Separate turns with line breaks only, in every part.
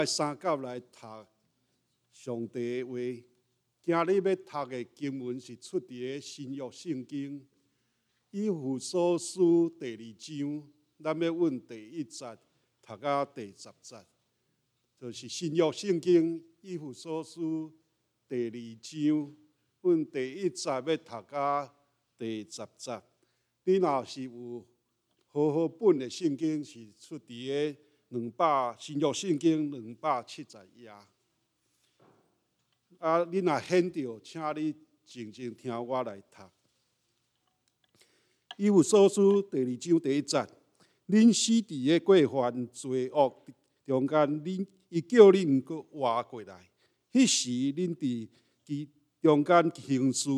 三角来读上帝的话。今日要读的经文是出自新约圣经以弗所书第2章，咱要阮第1节读到第10节，就是新约圣经以弗所书第2章，阮第1节要读到第10节。你若是有好本的圣经，是出自新约圣经270页。你若显着，请你静静听我来读。以弗所书第2章第1节，恁死伫个过犯罪恶中间，伊叫恁搁活过来。迄时恁伫中间行事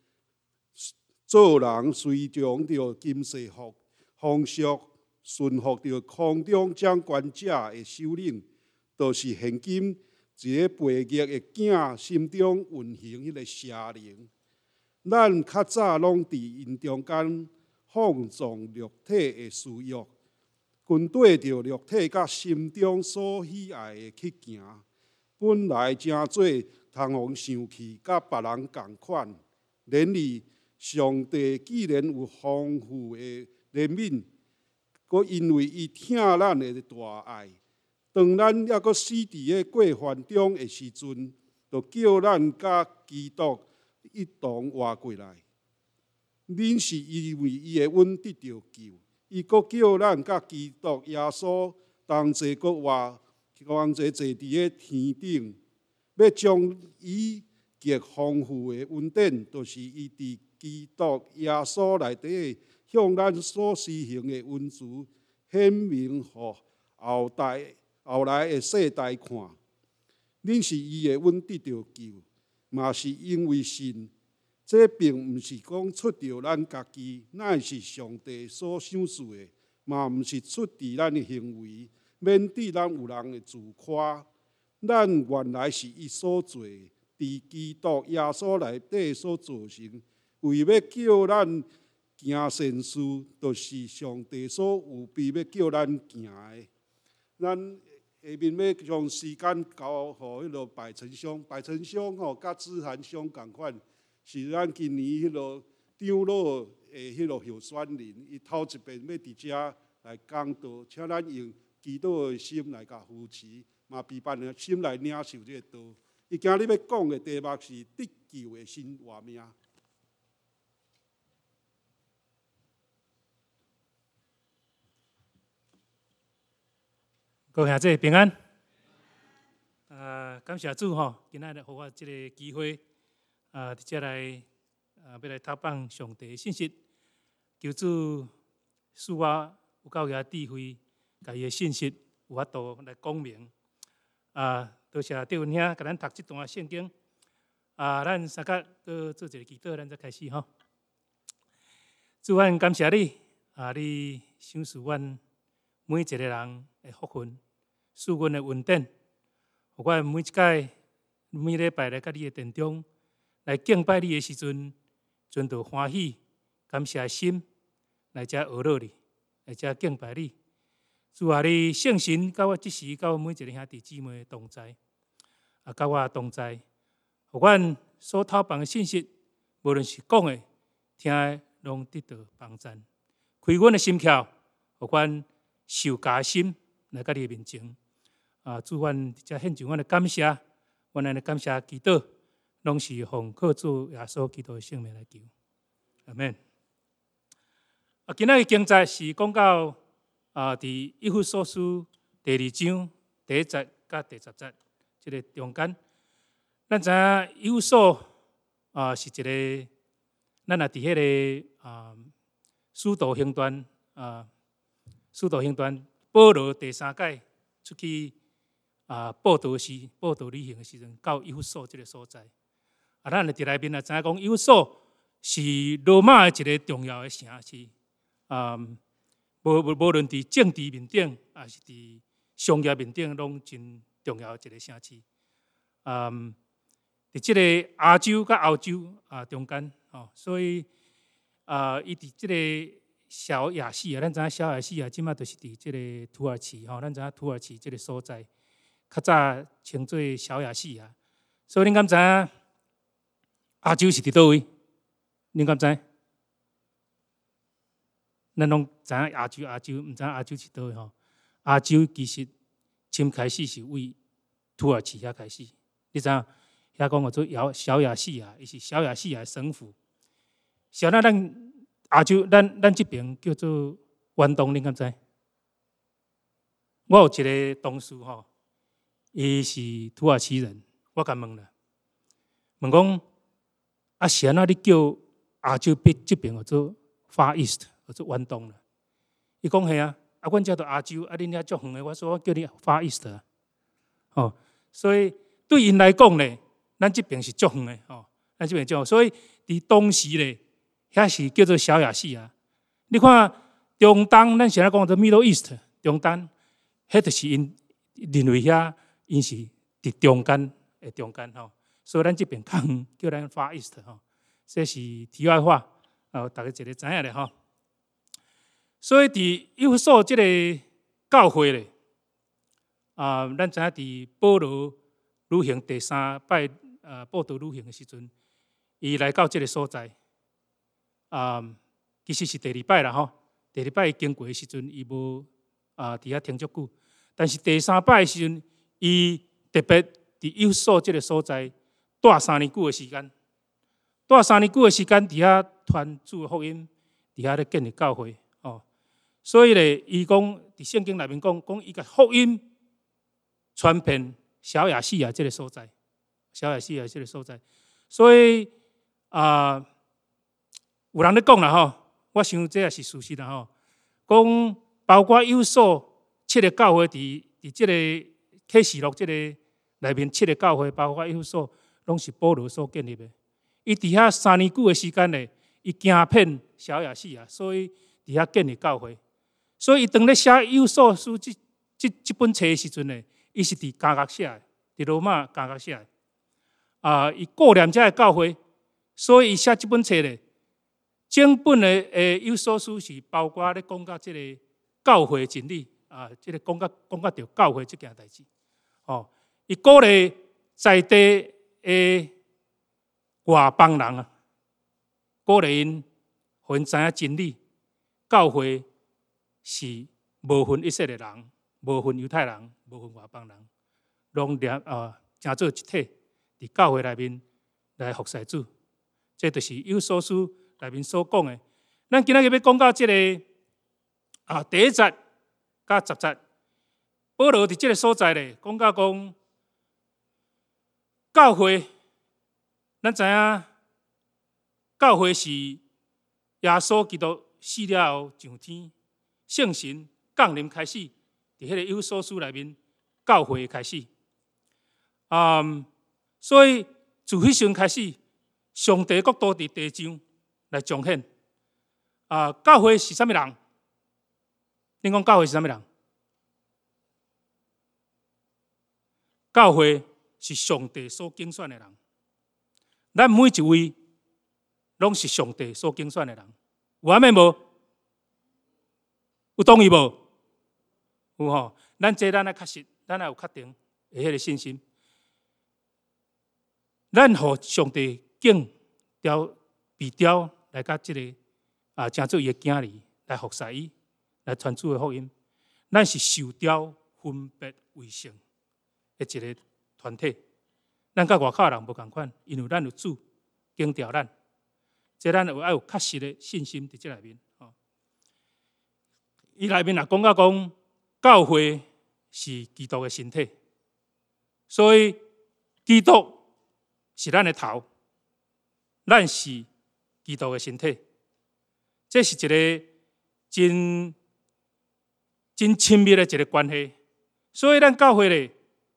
做人，随从着今世风俗，顺服着空中掌权者的首领，就是现今一个悖逆的囝心中运行迄个邪灵。咱较早拢伫因中间放纵肉体的私欲，跟对着肉体甲心中所喜爱的去行，本来真做通互生气，甲别人同款。然而上帝既然有丰富的怜悯，阁因为伊疼咱的大爱，当咱还阁死伫个过犯中的时阵，就叫咱甲基督一同活过来。恁是因为伊的恩得到救，伊阁叫咱甲基督耶稣同齐阁活，同齐坐伫个天顶，要将伊极丰富的恩典，就是伊伫基督耶稣内底向咱所施行的恩慈，显明互后来的世代看。恁是伊的恩得到救，嘛是因为信。这并不是讲出自咱家己，乃是上帝所赏赐的，嘛不是出自咱的行为，免得咱有人会自夸。咱原来是伊所做，伫基督耶稣内底所做成，为要叫咱行善事，就是上帝所有备要叫咱行的。咱下面要将时间交予迄个白沉香，白沉香甲子涵香同款。是咱今年迄个长老的迄个候选人，伊头一遍要伫遮来讲道，请咱用祈祷的心来甲扶持，嘛陪伴的心来领受这个道。伊今日要讲的题目是得救的新活命。
各位兄弟平安。感谢主今仔日给我这个机会。伫遮来要来读放上帝的信息，求主使我有够个智慧，甲伊的信息有法度来讲明。多谢德文兄甲咱读这段圣经。咱三角搁做一个祈祷，咱再开始吼。主，阮感谢你，你赏赐阮每一个人的福分，赐阮的恩典，互阮每一届每礼拜来甲你的殿中。来敬拜你的时阵，存着欢喜、感谢心，来遮学乐你，来遮敬拜你。主啊，你圣神甲我即时，甲我每一个兄弟姊妹同在，甲我同在，互阮所透放的信息，无论是讲的、听的，拢得到帮助。开阮的心窍，互阮受加心来甲你的面前。主，阮遮献上阮的感谢，阮安尼感谢祈祷。拢是奉靠主耶稣基督的圣名来求，阿们。今仔日经节是讲到伫以弗所书第2章第1节甲第10节，这个中间，咱知影以弗所是一个，咱也伫迄个使徒行传保罗第3届出去报道旅行的时阵，到以弗所这个所在。咱伫内面也知影讲，以弗所是罗马的一个重要的城市。无论伫政治面顶，还是伫商业面顶，拢真重要的一个城市。伫即个亚洲甲欧洲中间，所以伊伫即个小亚细亚，咱知影小亚细亚即马就是伫即个土耳其，咱知影土耳其即个所在。 较早称作小亚细亚。所以恁敢知影亚洲是伫倒位？恁敢知？咱拢知影亚洲，毋知影亚洲是倒位吼？亚洲其实侵开始是为土耳其遐开始，你知影？遐讲叫做小亚细亚，伊是小亚细亚省府。像咱亚洲，咱这边叫做远东，恁敢知？我有一个同事吼，伊是土耳其人，我甲问啦，问讲啊，是安怎你叫亚洲这边叫做 Far East， 叫做远东啦？伊讲系啊，啊，阮遮都亚洲，啊，恁遐足远的，我说我叫你 Far East 啊，哦，所以对因来讲咧，咱这边是足远的，哦，咱这边足远，所以伫当时咧，遐是叫做小亚细亚。你看中东，咱现在讲做 Middle East， 中东，迄就是因认为遐因是伫中间的中间吼，所以咱这边较远，叫咱 Far East 吼，这是题外话，大家一个知影咧吼。所以伫幼所这个教会咧，咱知影伫保罗旅行第3摆报道旅行的时阵，伊来到这个所在，其实是第2摆啦吼。第2摆经过的时阵，伊无伫遐停足久，但是第3摆的时阵，伊特别伫幼所这个所在住3年久的时间，住3年久的时间，伫遐传主的福音，伫遐咧建立教会哦。所以咧，伊讲伫圣经内面讲伊甲福音传遍小亚细亚这个所在，小亚细亚这个所在。所以有人咧讲啦吼，我想这也是事实啦吼。讲包括幼所7个教会伫这个启示录这个内面7个教会，包括幼所，拢是保罗所建立的。伊伫遐3年久的时间咧，伊行遍小亚细亚，所以伫遐建立教会。所以伊当咧写幼所书这本册的时阵咧，伊是伫加角写的，伫罗马加角写的。伊顾念遮个教会，所以伊写这本册咧，整本的幼所书是包括咧讲到这个教会的真理这个讲到着教会这件代志。伊鼓励在地的外邦人鼓励因，互因知影真理，教会是无分以色列人，无分犹太人，无分外邦人，拢成做一体，伫教会内面来服侍主。这就是幼所书内面所讲的。咱今仔日要讲到这个第1节甲10节，保罗伫这个所在咧，讲到讲教会，咱知影教会是耶稣基督死了后上天，圣神降临开始，伫迄个幼所书内面，教会开始。所以自迄时开始，上帝国度伫地上来彰显。教会是啥物人？恁讲教会是啥物人？教会是上帝所拣选的人。咱每一位拢是上帝所拣选的人。有安尼无？有同意无？有吼。咱爱确实，咱爱有确定的迄个信心。咱互上帝敬被雕来甲这个成做伊的囝儿来服侍伊，来传主的福音。咱是受雕分别为圣的一个团体。咱甲外口的人无同款，因为咱有主敬调咱，这咱要有确实的信心伫这内面。伊内面也讲到讲，教会是基督的身体，所以基督是咱的头，咱是基督的身体。这是一个真亲密的一个关系。所以咱教会咧，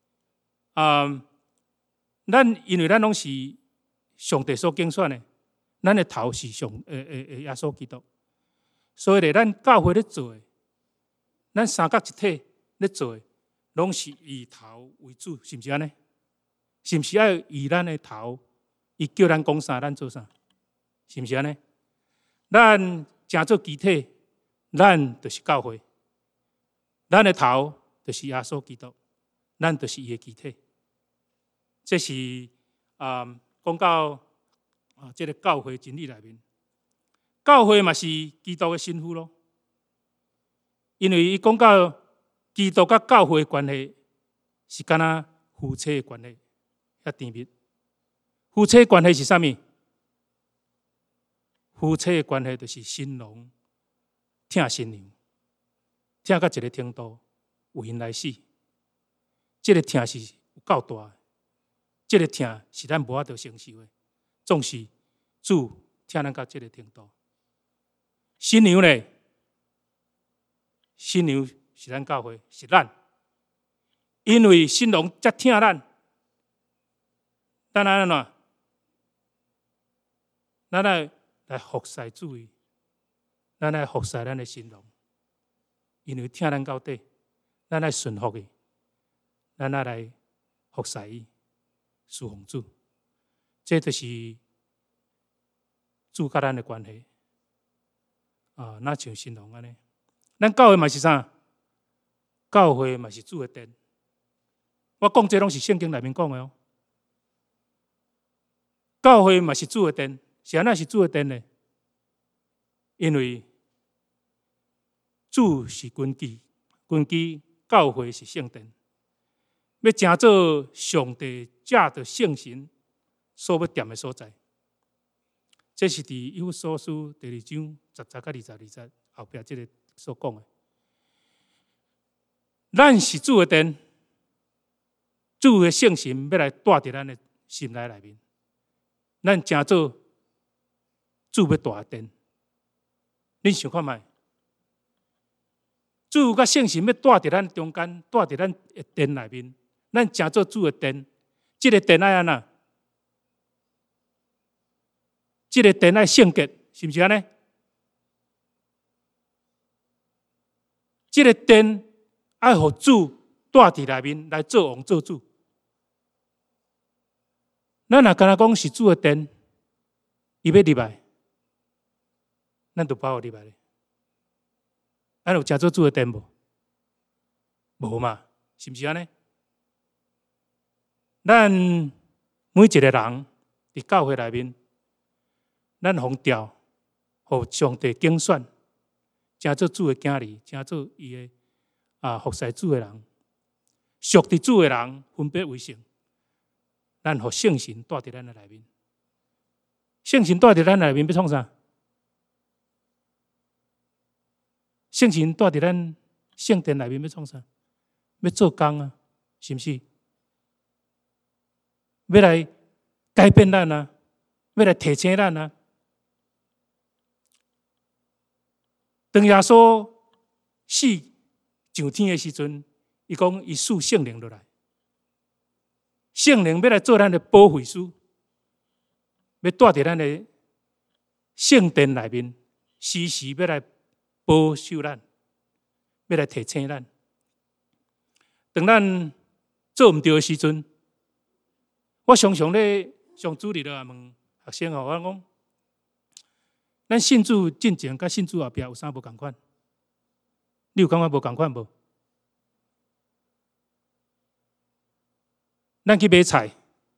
咱因为咱拢是上帝所拣选的，咱的头是耶稣基督，所以咧，咱教会咧做的，咱三角一体咧做的，拢是以头为主，是毋是安尼？是毋是要以咱的头，伊叫咱讲啥，咱做啥？是毋是安尼？咱成做基体，咱就是教会，咱的头就是耶稣基督， 咱就是伊的肢体。这是讲到这个教会真理内面，教会嘛是基督的身躯咯。因为伊讲到基督甲教会的关系是敢若夫妻的关系，遐甜蜜。夫妻的关系是啥物？夫妻的关系就是新郎疼新娘，疼到一个程度，为因来死。这个疼是有够大的，这个疼是咱无法度承受的。总是主疼咱到这个程度。新娘呢？新娘是咱教会，是咱，因为新郎遮疼咱，咱安怎？咱来服侍主伊，咱来服侍咱的新郎，因为疼咱到底，咱来顺服伊，咱来服侍伊，侍奉主。这就是主甲咱的关系那像新郎安尼。咱教会嘛是啥？教会嘛是主的殿。我讲这拢是圣经内面讲的哦。教会嘛是主的殿，是安怎是主的殿呢？因为主是根基，根基教会是圣殿，要成做上帝借着圣神所要踮的所在。这是伫以弗所书第2章10到20后壁这个所讲的。咱是主的殿，主的圣神要来住伫咱的心内面，咱成做主要住的殿。恁想看觅？主甲圣神要住伫咱中间，住伫咱的殿内面，咱成做主的殿。这个殿爱安怎？这个殿爱圣洁，是毋是安尼？这个殿爱互主住伫内面来做王做主。咱若敢若讲是主的殿，伊要入来，咱就包入来咧。咱有成做主的殿无？无嘛，是毋是安尼？咱每一个人伫教会内面，咱奉调，互上帝拣选，成做主的囝儿，成做伊的服侍主的人，属伫主的人，分别为圣。咱互圣神住伫咱的内面，圣神住伫咱内面要创啥？圣神住伫咱圣殿内面要创啥？要做工啊，是毋是？要来改变咱啊，要来提醒咱啊。当耶稣死上天的时阵，伊讲伊赐圣灵落来，圣灵要来做咱的保惠师，要住伫咱的圣殿内面，时时要来保守咱，要来提醒咱。当咱做毋对的时阵，我常常咧上主日咧问学生我讲，咱信主进前甲信主后壁有啥无共款？你有感觉无共款无？咱去买菜，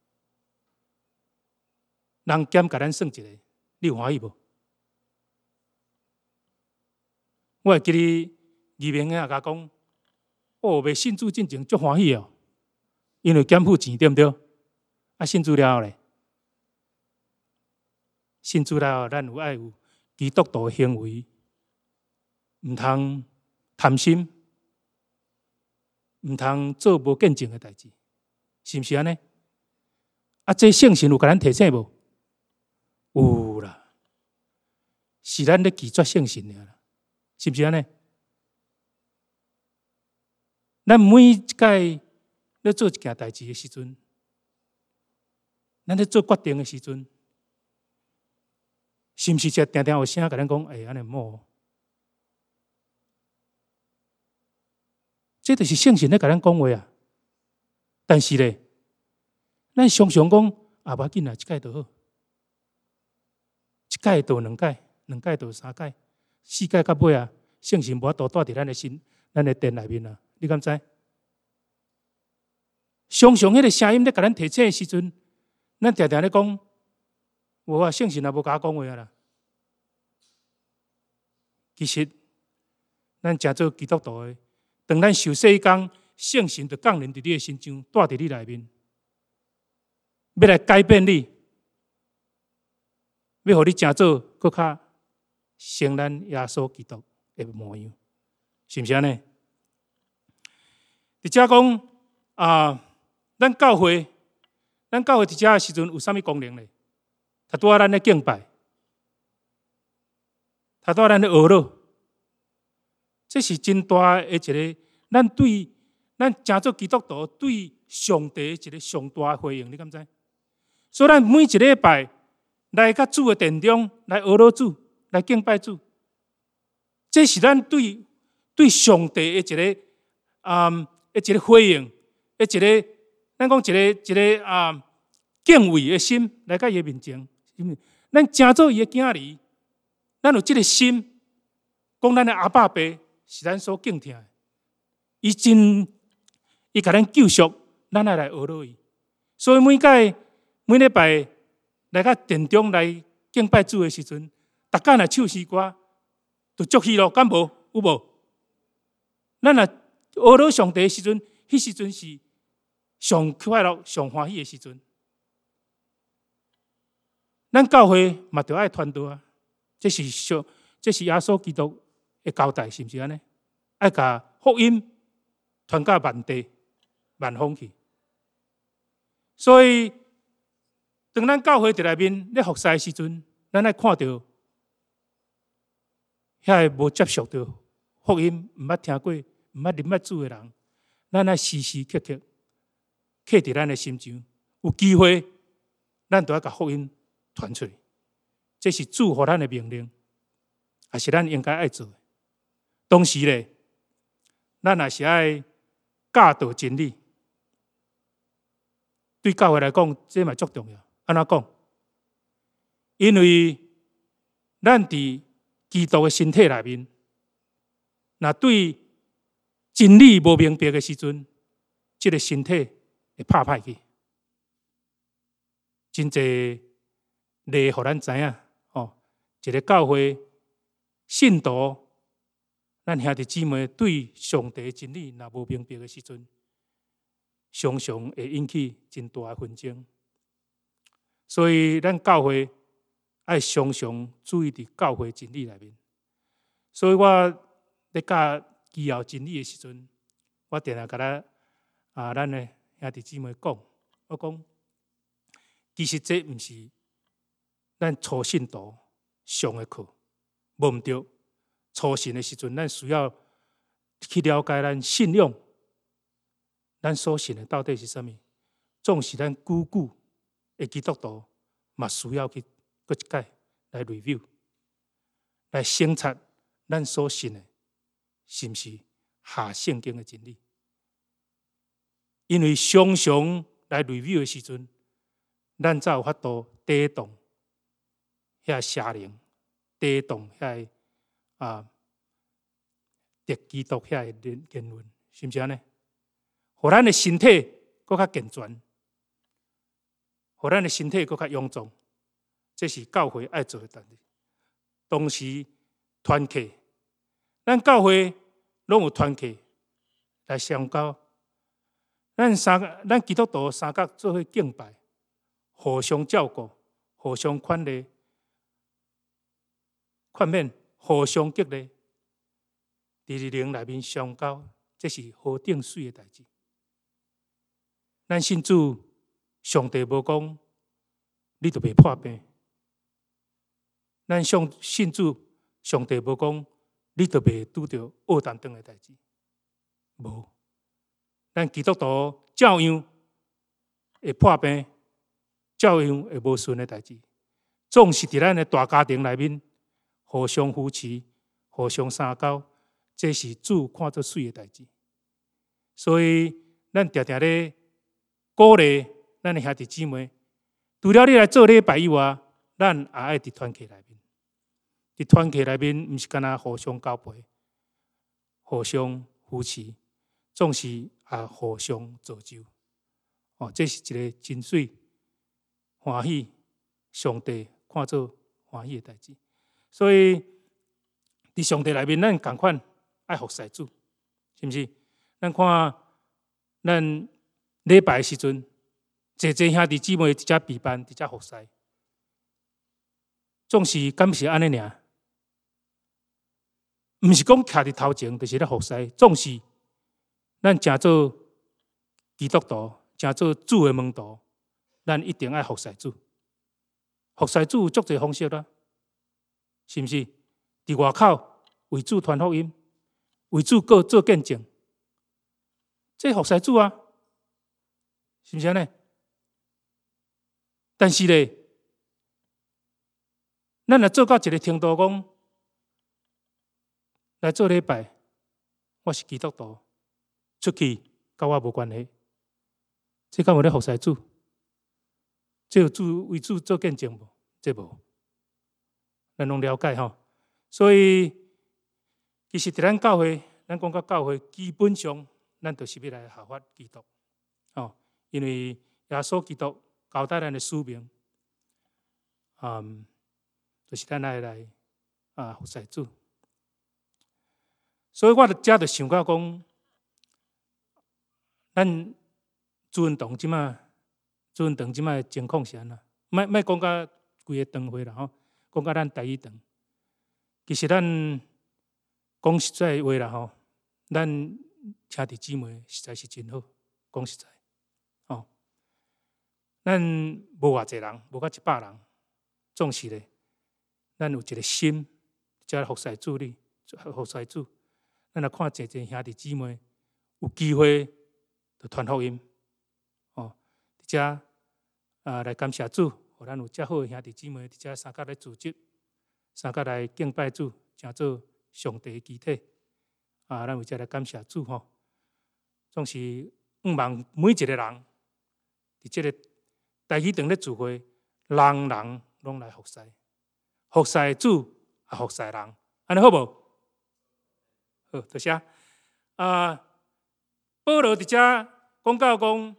人减甲咱算一个，你有欢喜无？我会记你义明也甲讲，未信主进前足欢喜哦，因为减付钱对毋对？信主了后咧，信主了后，咱有爱有基督徒的行为，毋通贪心，毋通做无见证的代志，是毋是安尼？这圣神有甲咱提醒无？有啦，是咱咧拒绝圣神啦，是毋是安尼？咱每一届咧做一件代志的时阵，咱咧做决定的时阵，是毋是定定有声甲咱讲，安尼唔好？这就是圣神咧甲咱讲话啊。但是咧，咱常常讲无要紧啦，一届就好，一届就两届，两届就三届，四届到尾啊，圣神无法度住伫咱的心、咱的殿内面啊，你敢知？ 常常迄个声音咧，甲咱提醒的时阵，咱常常咧讲，无啊，圣神也无甲我讲话啦。其实，咱诚做基督徒的，当咱受洗讲，圣神就降临伫你的心上，住伫你内面，要来改变你，要互你诚做搁较像咱耶稣基督的模样，是毋是安尼？伫遮讲咱教会伫遮的时阵有啥物功能咧？他拄仔咱咧敬拜，他拄仔咱咧学咯，这是真大的一个，咱对咱诚做基督徒对上帝一个上大的回应，你敢知？所以咱每一个礼拜来到主的殿中来学咯主，来敬拜主，这是咱对上帝的一个回应，一个咱讲一个敬畏的心来到伊的面前。咱诚做伊的囝儿，咱有这个心，讲咱的阿爸爸是咱所敬听的，伊甲咱救赎，咱爱来学咯伊。所以每礼拜来到殿中来敬拜主的时阵，逐天来唱诗歌，就足喜咯，敢无？有无？咱若学咯上帝的时阵，迄时阵是上快乐、上欢喜的时阵。咱教会嘛，就爱传道啊！这是耶稣基督的交代，是毋是安尼？爱甲福音传到万地万方去。所以，当咱教会伫内面咧服侍的时阵，咱爱看到遐个无接受到福音、毋捌听过、毋捌啉捌主的人，咱爱时时刻刻刻伫咱的心上。有机会，咱就要甲福音传出去，这是主予咱的命令，也是咱应该爱做的。同时咧，咱也是爱教导真理。对教会来讲，这嘛足重要。安怎讲？因为咱伫基督的身体内面，若对真理无明白的时阵，这个身体会拍歹去。真侪例，互咱知影一个教会信徒，咱兄弟姊妹对上帝的真理若无明白的时阵，常常会引起真大的纷争。所以，咱教会爱常常注意伫教会真理内面。所以我咧教基要真理的时阵，我定定甲咱的兄弟姊妹讲，我讲，其实这毋是咱初信徒上的课，无毋对。初信的时阵，咱需要去了解咱信仰，咱所信的到底是啥物。总是咱久的基督徒，嘛需要去搁一解来 review， 来审查咱所信的是毋是下圣经的真理。因为常常来 review 的时阵，咱才有法度抵挡遐邪灵，抵挡遐敌基督遐言论，是毋是安尼？互咱的身体搁较健全，互咱的身体搁较勇壮，这是教会爱做的代志。同时团契，咱教会拢有团契来相交，咱基督徒三角做伙敬拜，互相照顾，互相宽慰、宽勉，互相激励，伫灵内面相交，这是好顶水的代志。咱信主，上帝无讲你就袂破病；咱信主，上帝无讲你就袂拄着恶担当的代志。无，咱基督徒照样会破病，照样会无顺的代志。总是伫咱的大家庭内面，互相扶持，互相相交，这是主看作水的代志。所以，咱常常咧鼓励咱的兄弟姊妹，除了你来做礼拜以外，咱也爱伫团契内面。伫团契内面，毋是干那互相交陪、互相扶持，总是互相造就。 这是一个真水欢喜，上帝看作欢喜的代志。所以伫上帝内面，咱同款爱服侍主，是毋是？咱看咱礼拜的时阵，济兄弟姊妹伫遮备班，伫遮服侍，总是敢是安尼尔？毋是讲徛伫头前，就是咧服侍，总是咱诚做基督徒，诚做主的门徒，咱一定爱服侍主。服侍主有足侪方式啦，是毋是？伫外口为主传福音，为主过做见证，这服侍主啊，是毋是安尼？但是咧，咱若做到一个程度，讲来做礼拜，我是基督徒，出去甲我无关系，这敢有咧服侍主？这有主为主做见证无？这无，咱拢了解吼。所以其实伫咱教会，咱讲到教会，基本上咱就是要来效法基督，因为耶稣基督交代咱的使命，就是咱爱来服侍主。所以我遮就想到讲，咱主运动即摆的情况是安怎？莫讲到规个堂会啦吼，讲到咱台语堂，其实咱讲实在话啦吼，咱兄弟姊妹实在是真好，讲实在，咱无偌济人，无到100人，总是咧，咱有一个心，遮服侍主哩，服侍主。咱来看济兄弟姊妹有机会就传福音，伫遮来感谢主，互咱有遮好的兄弟姊妹伫遮相甲来组织，相甲来敬拜主，诚做上帝的肢体。咱有遮来感谢主吼，总是毋望每一个人伫遮个台语堂咧聚会，人人拢来服侍，服侍主也服侍人，安尼好无？好，多谢。保罗伫遮讲到讲，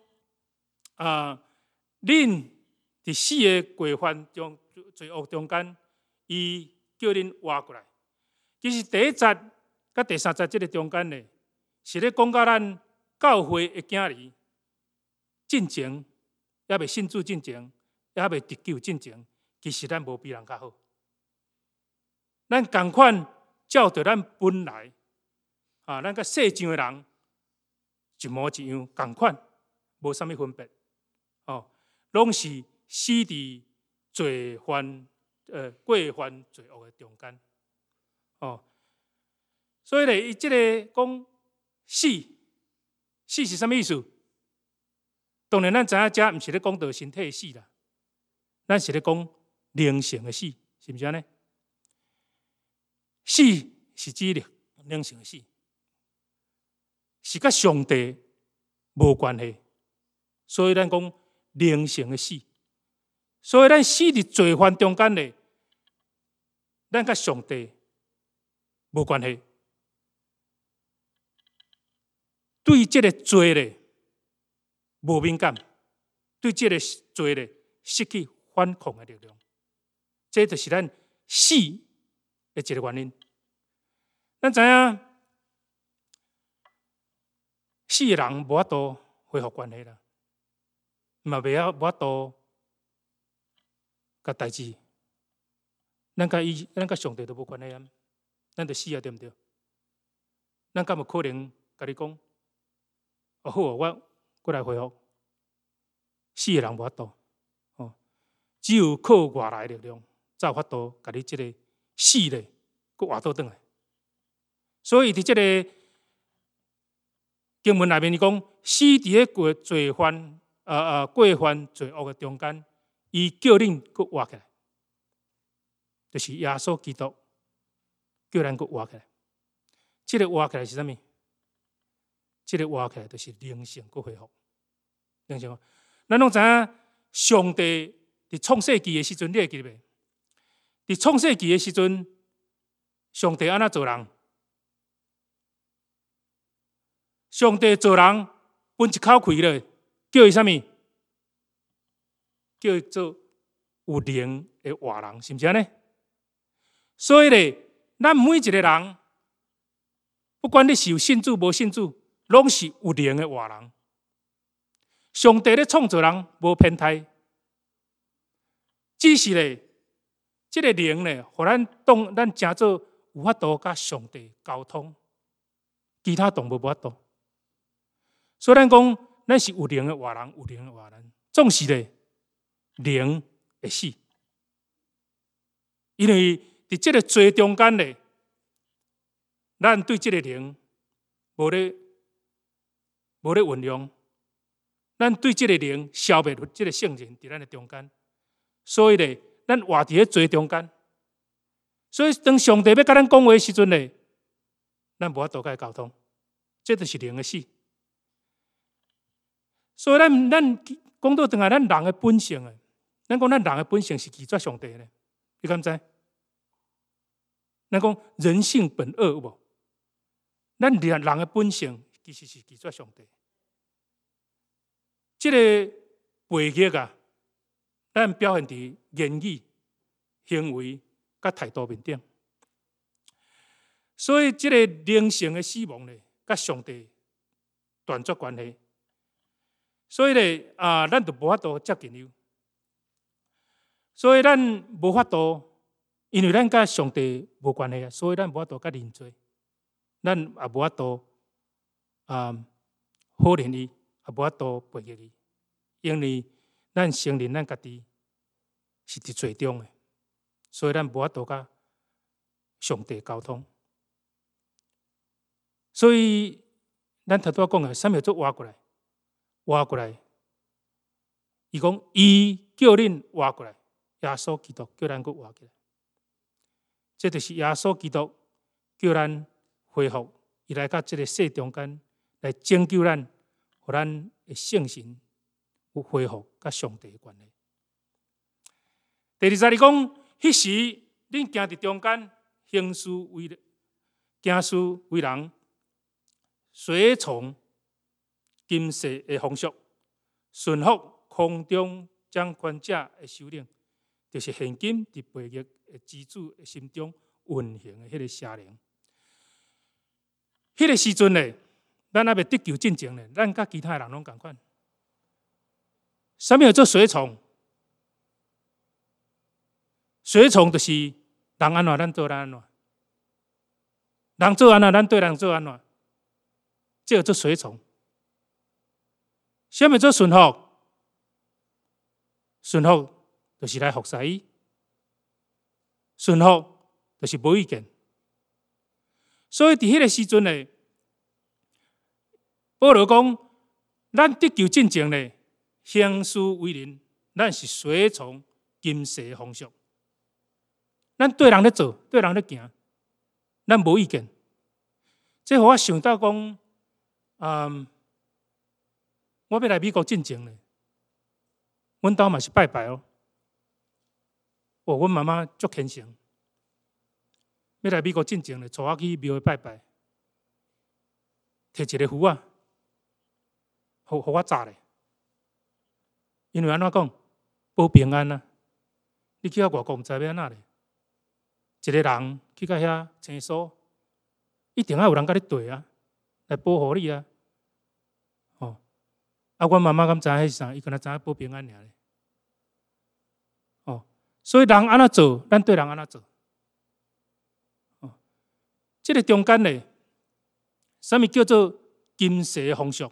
恁伫4个过犯中罪恶中间，伊叫恁活过来。其实第1节甲第3节这个中间呢，是咧讲到咱教会的囝儿进前，也未信主进前，也未得救进前，其实咱无比人较好。咱同款照着咱本来。咱甲世上的人一模一样，同款，无啥物分别，拢是死伫罪犯、过犯罪恶的中间，所以咧，伊即个讲死是啥物意思？当然，咱知影遮毋是咧讲到身体的死啦，咱是咧讲灵性的死，是毋是安尼？死是指灵性的死。是甲上帝无关系，所以咱讲灵性的死。所以咱死伫罪犯中间咧，咱甲上帝无关系。对这个罪咧无敏感，对这个罪咧失去反抗的力量，这就是咱死的一个原因。咱知影。死的人无法度恢复关系啦，嘛无法度甲代志，咱甲上帝都无关系啊，咱就死啊，对毋对？咱敢有可能甲你讲，好，我来恢复？死的人无法度，只有靠外来的力量，才有法度甲你这个死咧，佫活倒转来。所以伫这个经文内面，伊讲死伫个罪犯过犯罪恶的中间，伊叫恁佫活起来，就是耶稣基督叫咱佫活起来。这个活起来是啥物？这个活起来就是灵性佫恢复。灵性，咱拢知影，上帝伫创世纪的时阵，你会记得袂？伫创世纪的时阵，上帝安怎做人？上帝做人，分一口气咧，叫伊啥物？ 叫做有灵的活人，是毋是安尼？所以咧，咱每一个人，不管你是有信主无信主，拢是有灵的活人。上帝咧创造人无偏袒，只是咧，这个灵咧，互咱真做有法度甲上帝沟通，其他动物无法度。所以咱讲，咱是有灵的活人，有灵的活人，总是咧灵会死，因为伫这个罪中间咧，咱对这个灵无咧运用，咱对这个灵消灭这个圣人伫咱的中间，所以咧，咱活伫咧罪中间。所以当上帝要甲咱讲话的时阵咧，咱无法度甲伊沟通，这就是灵的死。所以咱讲到当下，咱人的本性啊，咱讲咱人的本性是拒绝上帝的，你敢知？咱讲人性本恶有无？咱人的本性其实是拒绝上帝。这个背逆啊，咱表现伫言语、行为、甲态度面顶。所以，这个灵性的死亡咧，甲上帝断绝关系。所以咧，咱就无法度接近伊。所以咱无法度，因为咱甲上帝无关系啊，所以咱无法度甲认罪，咱也无法度好认伊，也无法度背逆伊，因为咱承认咱家己是伫罪中的，所以咱无法度甲上帝沟通。所以咱头拄仔讲的，啥物叫做活过来？活过来，伊讲伊叫恁活过来，耶稣基督叫咱搁活起来。这就是耶稣基督叫咱恢复，伊来到这个世中间来拯救咱，互咱的圣神有恢复甲上帝的关系。第二十讲，迄时恁行伫中间，行事为人，随从今世的风俗，顺服空中掌权者的首领，就是现今伫背逆的之主的心中运行的迄个邪灵。迄个时阵咧，咱还未得救进前咧，咱甲其他人拢共款。啥物叫做随从？随从就是人安怎，咱做咱安怎；人做安怎，咱对人做安怎。这叫做随从。啥物做顺服？顺服就是来服侍伊，顺服就是无意见。所以伫迄个时阵咧，保罗讲，咱得救进前咧，行事为人，咱是随从今世的风俗。咱对人咧做，对人咧行，咱无意见。这互我想到讲，我要来美国进前咧，阮兜嘛是拜拜哦。阮妈妈足虔诚，要来美国进前咧，带我去庙拜拜，摕一个符啊，互我扎咧。因为安怎讲，保平安啊！你去到外国，毋知要安怎咧。一个人去到遐青所，一定要有人甲你对啊，来保护你啊。阮妈妈敢知影迄是啥？伊敢若知影保平安尔咧。所以人安怎做，咱对人安怎做。这个中间咧，啥物叫做今世的风俗？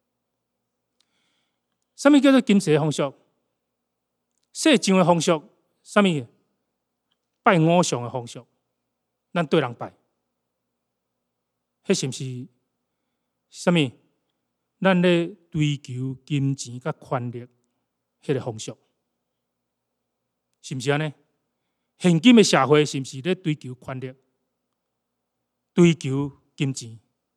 啥物叫做今世的风俗？世上的风俗，啥物？拜偶像的风俗，咱对人拜，迄是毋是啥物？咱咧追求金钱甲权力，迄个风俗，是毋是安尼？现今的社会是毋是咧追求权力、追求金钱？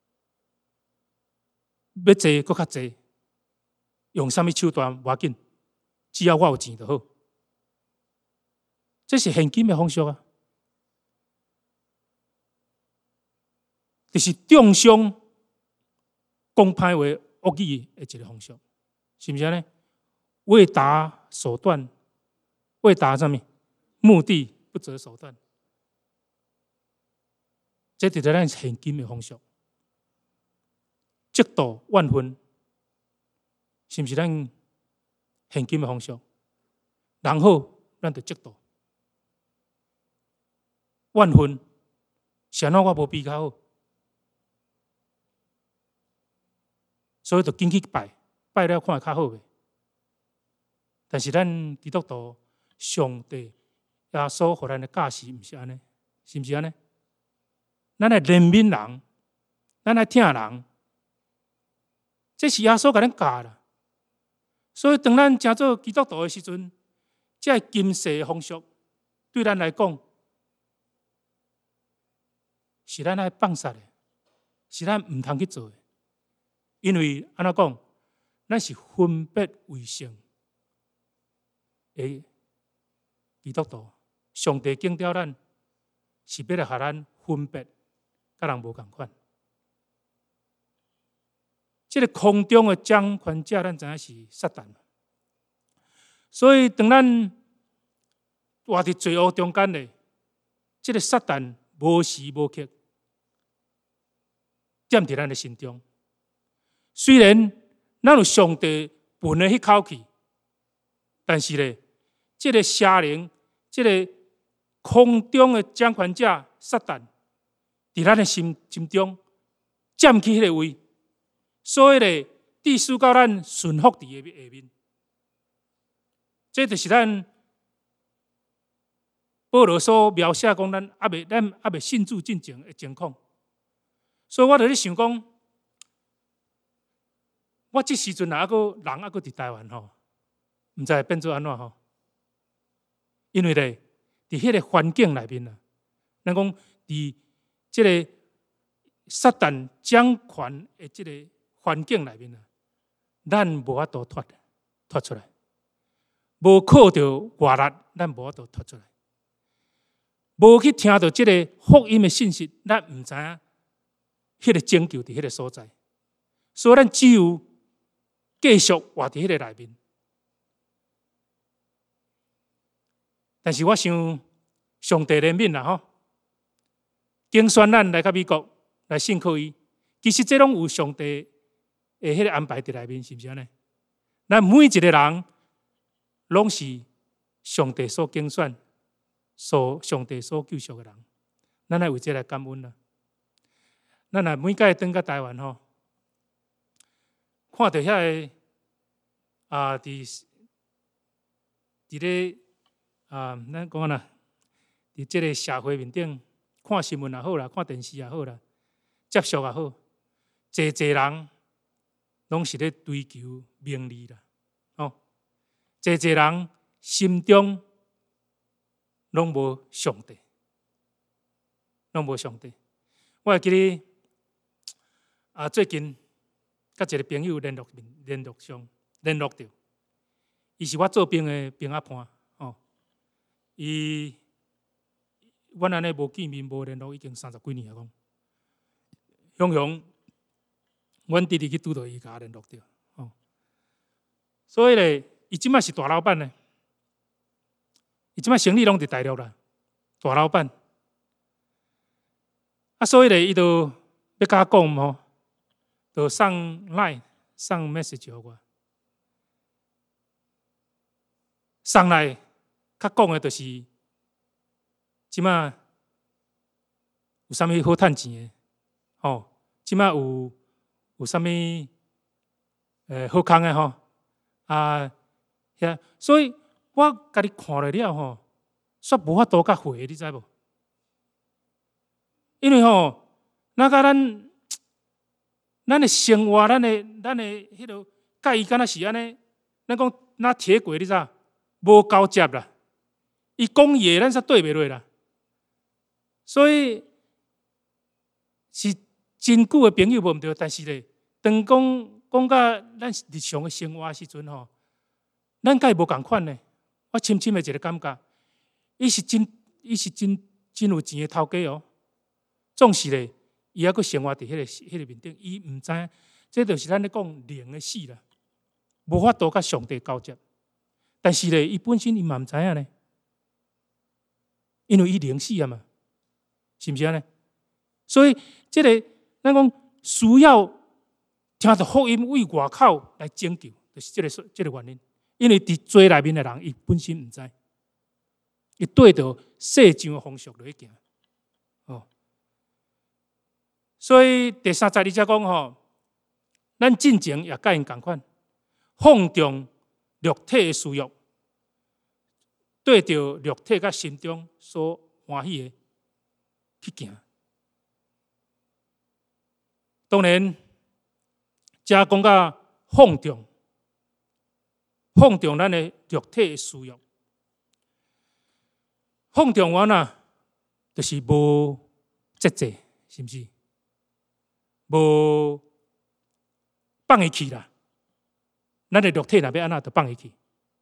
要济搁较济，用啥物手段无要紧，只要我有钱就好。这是现今的风俗啊，就是重伤讲歹话、恶语的一个风俗，是毋是安尼？为达手段，为达什么目的不择手段。这就是咱现今的风俗，极度万分，是不是咱现今的风俗？人好，咱就极度万分，是安怎我无比较好？所以就紧去拜，拜了看会较好呗。但是咱基督徒，上帝耶稣给咱的教示，毋是安尼，是毋是安尼？咱来怜悯人，咱来疼人，这是耶稣甲咱教啦。所以当咱成做基督徒的时阵，这今世的风俗对咱来讲，是咱爱放杀的，是咱毋通去做的。因为安怎讲，咱是分别为圣的基督徒，上帝警告咱，是要来互咱分别，甲人无共款。这个空中的掌权者，咱知影是撒旦。所以当咱活伫罪恶中间的，这个撒旦无时无刻踮伫咱的心中。虽然咱有上帝分的迄口气，但是咧，这个邪灵，这个空中的掌权者撒旦，伫咱的心中占去迄个位，所以咧，致使到咱顺服伫下面。这就是咱保罗所描写讲，咱还未信主进前的情况。所以我就咧想讲，我这时阵人还佫伫台湾吼，毋知会变做安怎吼？因为咧，伫迄个环境内面啊，咱讲伫即个撒旦掌权的即个环境内面啊，咱无法度脱出来，无靠着外力，咱无法度脱出来，无去听到即个福音的信息，咱毋知影迄个拯救伫迄个所在，所以咱只有继续活伫迄个内面。但是我想，上帝怜悯啦吼，拣选咱来到美国来信靠伊，其实这拢有上帝的迄个安排伫内面，是毋是安尼？咱每一个人拢是上帝所拣选、上帝所救赎的人，咱来为这来感恩啦。咱若每届转到台湾吼，看到遐个伫咧咱讲啦，伫即个社会面顶看新闻也好啦，看电视也好啦，接触也好，侪人拢是咧追求名利啦，哦，侪人心中拢无上帝，拢无上帝。我会记咧最近甲一个朋友联络着，伊是我做兵的兵仔伴，哦，阮安尼无见面无联络已经30几年啊，讲雄，阮直直去拄到伊，甲我联络着，哦，所以咧，伊即摆是大老板咧，伊即摆生意拢伫大陆啦，大老板，所以咧，伊就要甲我讲吼，就送 line 送 message 给我，送来较讲的就是，即摆有啥物好趁钱的，吼，即摆有啥物好康的吼，所以我甲你看了吼，煞无法度甲回，你知无？因为吼，那甲咱的生活，咱的迄落，甲伊敢若是安尼，咱讲那铁轨，你知影？无交接啦，伊讲伊的，咱煞对袂落啦。所以是真久的朋友无毋对，但是咧，当讲到咱日常的生活时阵吼，咱甲伊无共款呢。我深深的一个感觉，伊是真有钱的头家哦。总是咧，伊还佫生活伫迄个面顶，伊毋知影，这就是咱咧讲灵的死啦，无法度甲上帝交接。 但是咧，伊本身伊嘛毋知影呢，因为伊灵死啊嘛，是毋是安尼？所以这个咱讲需要听到福音为外口来拯救，就是这个原因。因为伫罪内面的人，伊本身毋知，伊对着世上的风俗落去行。哦，所以第32节讲吼，咱进前也甲因共款，放纵肉体的私欲，对着肉体甲心中所欢喜的去行。当然，遮讲到放纵咱的肉体的私欲，放纵完啊，就是无节制，是毋是？无放伊去啦，咱的肉体若要安怎，就放伊去。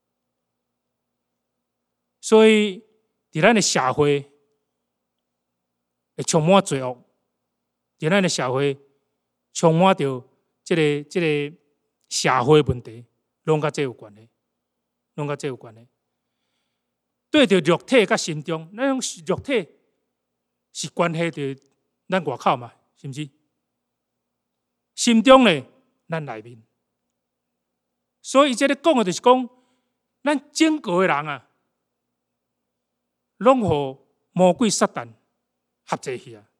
所以，伫咱的社会会充满罪恶，伫咱的社会充满着这个社会问题，拢甲这有关系，拢甲这有关系。对着肉体甲心中，咱种肉体是关系着咱外口嘛，是毋是？心中呢，咱内面。所以伊这咧讲的就是讲，咱整个的人啊，拢互魔鬼撒旦合在去啊。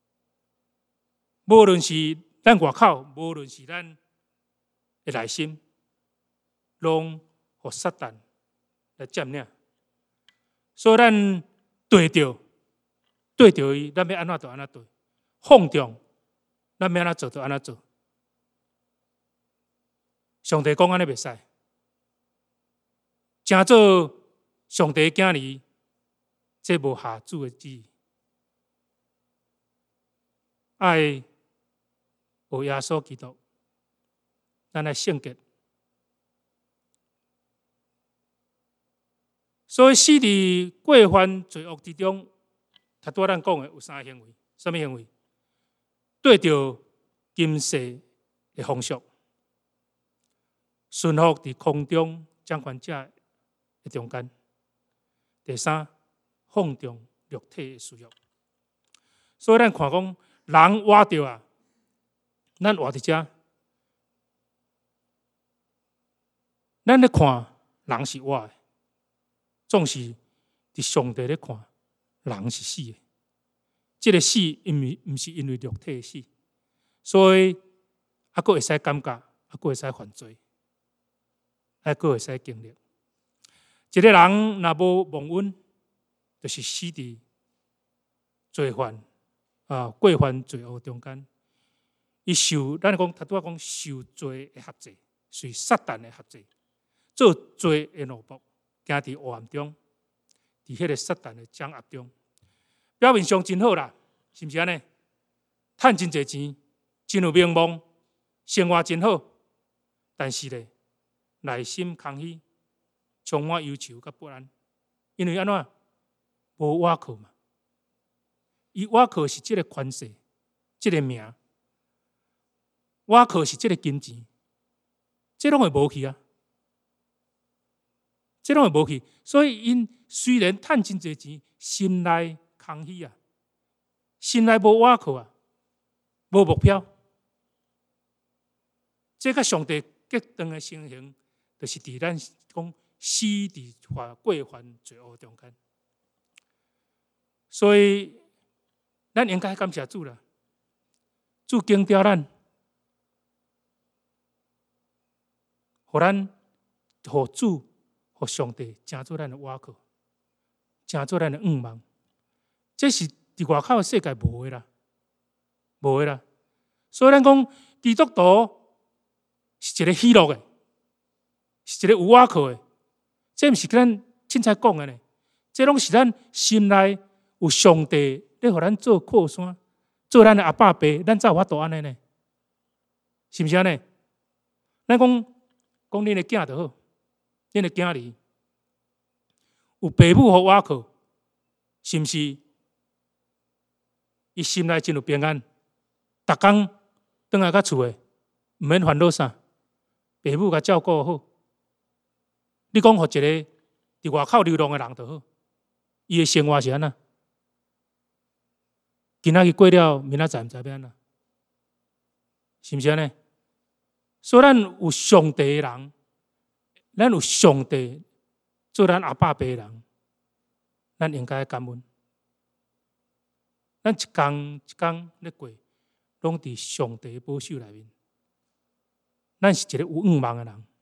无论是咱外口，无论是咱的内心，拢互撒旦来占领。所以咱对着伊，咱要安怎就安怎对；放纵，咱要安怎做就安怎做。上帝讲安尼袂使，诚做上帝的囝儿，这无下主的旨意。爱学耶稣基督，咱来圣洁。所以死伫过犯罪恶之中，头拄咱讲的有3个行为，什么行为？对着今世的风俗，顺服伫空中掌权者的中间。第3，放纵肉体的需要。所以咱看讲，人活着啊，咱活伫遮，咱咧看人是活的。总是伫上帝咧看，人是死的。这个死，毋是因为肉体的死，所以还佫会使感觉，还佫会使犯罪，还佫会使经历。一个人若无蒙恩，就是死伫罪犯过犯罪恶中间。伊受，咱讲头拄讲受罪的辖制，随撒旦的辖制，做罪的奴仆。行伫黑暗中，伫迄个撒旦的掌握中，表面上真好啦，是毋是安尼？赚真侪钱，真有名望，生活真好，但是咧，内心空虚，充满忧愁甲不安，因为安怎？无倚靠嘛。伊倚靠是即个权势，即个名，倚靠是即个金钱，这拢会无去啊。这拢会无去，所以因虽然赚真侪钱，心内空虚啊，心内无倚靠啊，无目标。这甲上帝极端的情形，就是伫咱讲死伫过犯罪恶中间。所以咱应该感谢主啦，主拣调咱，互咱互主。互上帝成做咱的倚靠，成做咱的仰望，这是伫外口的世界无的啦，无的啦。所以咱讲基督徒是一个喜乐的，是一个有倚靠的。这毋是咱凊彩讲的呢，这拢是咱心内有上帝咧，互咱做靠山，做咱的阿爸爸，咱才有法度安尼呢，是毋是安尼？咱讲恁的囝就好。恁的囝儿有爸母互倚靠，是毋是？伊心内真有平安，逐工转来到厝诶，毋免烦恼啥，爸母甲照顾好。 你讲，互一个伫外口流浪的人就好，伊的生活是安怎？今仔日过了，明仔载毋知要安怎，是毋是安尼？所以咱有上帝的人，咱有上帝做咱阿爸爸的人，咱应该感恩。咱一天一天咧过，拢伫上帝的保守内面。咱是一个有愿望的人。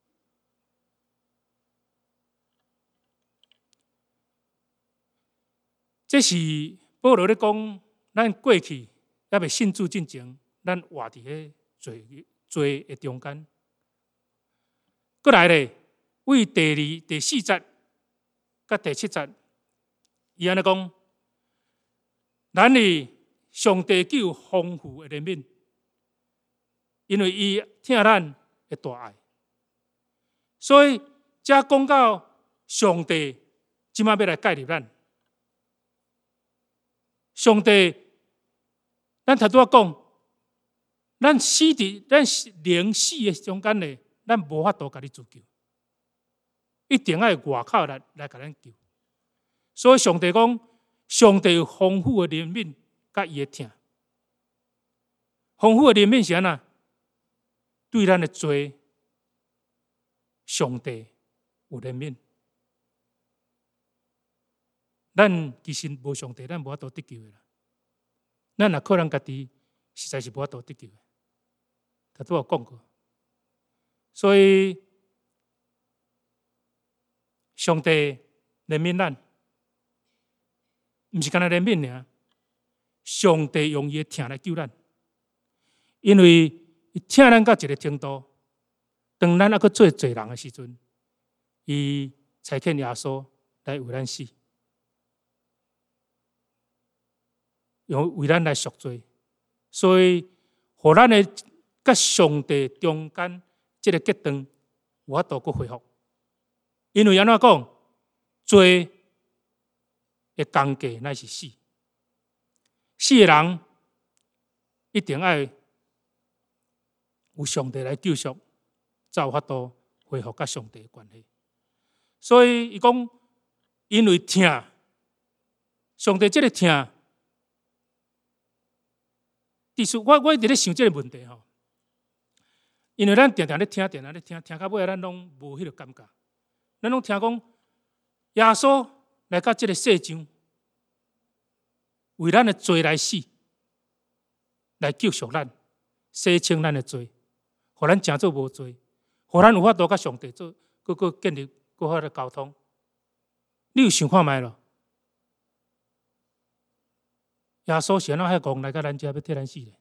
这是保罗咧讲，咱过去还未信主之前，咱活伫个罪的中间。过来咧，为第2、第4节甲第7节，伊安尼讲，咱哩上帝具有丰富的怜悯，因为伊疼咱的大爱，所以才讲到上帝即摆要来介入咱。上帝，咱头拄仔讲，咱死伫咱灵死的中间咧，咱无法度甲你自救，一定要外口来甲咱救。所以上帝讲，上帝有丰富的怜悯，甲伊的疼。丰富的怜悯是安怎？对咱的罪，上帝有怜悯。咱其实无上帝，咱无法度得救的啦。咱若靠咱家己，实在是无法度得救的。头拄有讲过，所以上帝怜悯咱，毋是干那怜悯尔。上帝用伊的疼来救咱，因为伊疼咱到一个程度，当咱还佫做罪人的时阵，伊差遣耶稣来为咱死。用为咱来赎罪，所以，互咱的甲上帝中间这个结断，有法度佫恢复。因为安怎讲，罪的工价乃是死，死的人一定要有上帝来救赎，才有法度恢复甲上帝的关系。所以，伊讲，因为疼，上帝这个疼。其实我一直咧想这个问题吼，因为咱常常咧听，听到尾咱拢无迄个感觉。咱拢听讲，耶稣来到这个世上，为咱的罪来死，来救赎咱，洗清咱的罪，互咱真做无罪，互咱有法度甲上帝做，佫建立佫好的沟通。你有想看觅咯？耶稣是安怎遐戆来到咱遮要替咱死咧？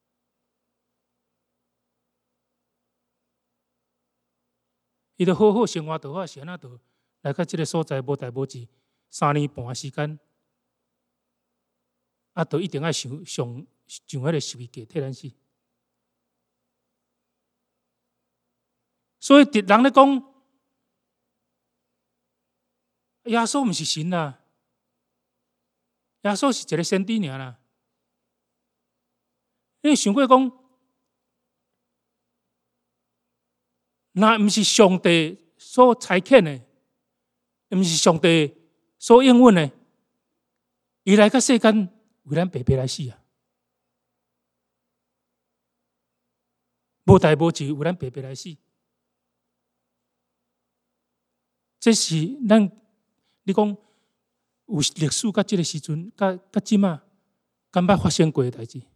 伊就好好生活就好，是安怎就来到这个所在无代无志3年半的时间，就一定要上迄个十字架替咱死。所以人咧讲，耶稣毋是神啦。耶稣是一个先知尔啦。你想过讲，若毋是上帝所差遣的，毋是上帝所应允的，伊来到世间为咱白白来死啊！无代无志为咱白白来死，这是咱你讲。有历史到这个时阵，到即马，敢捌发生过的代志。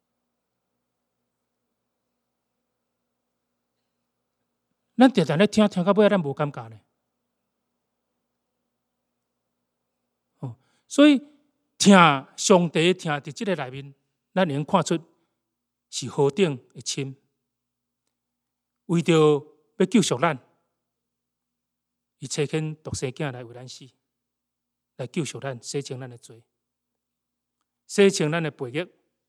咱常常咧听到尾，咱无感觉呢。所以听上帝听伫即个内面，咱能看出是何等的深。为着要救赎咱，伊差遣独生囝来为咱死。来救赎咱，洗清咱的罪，洗清咱的背逆。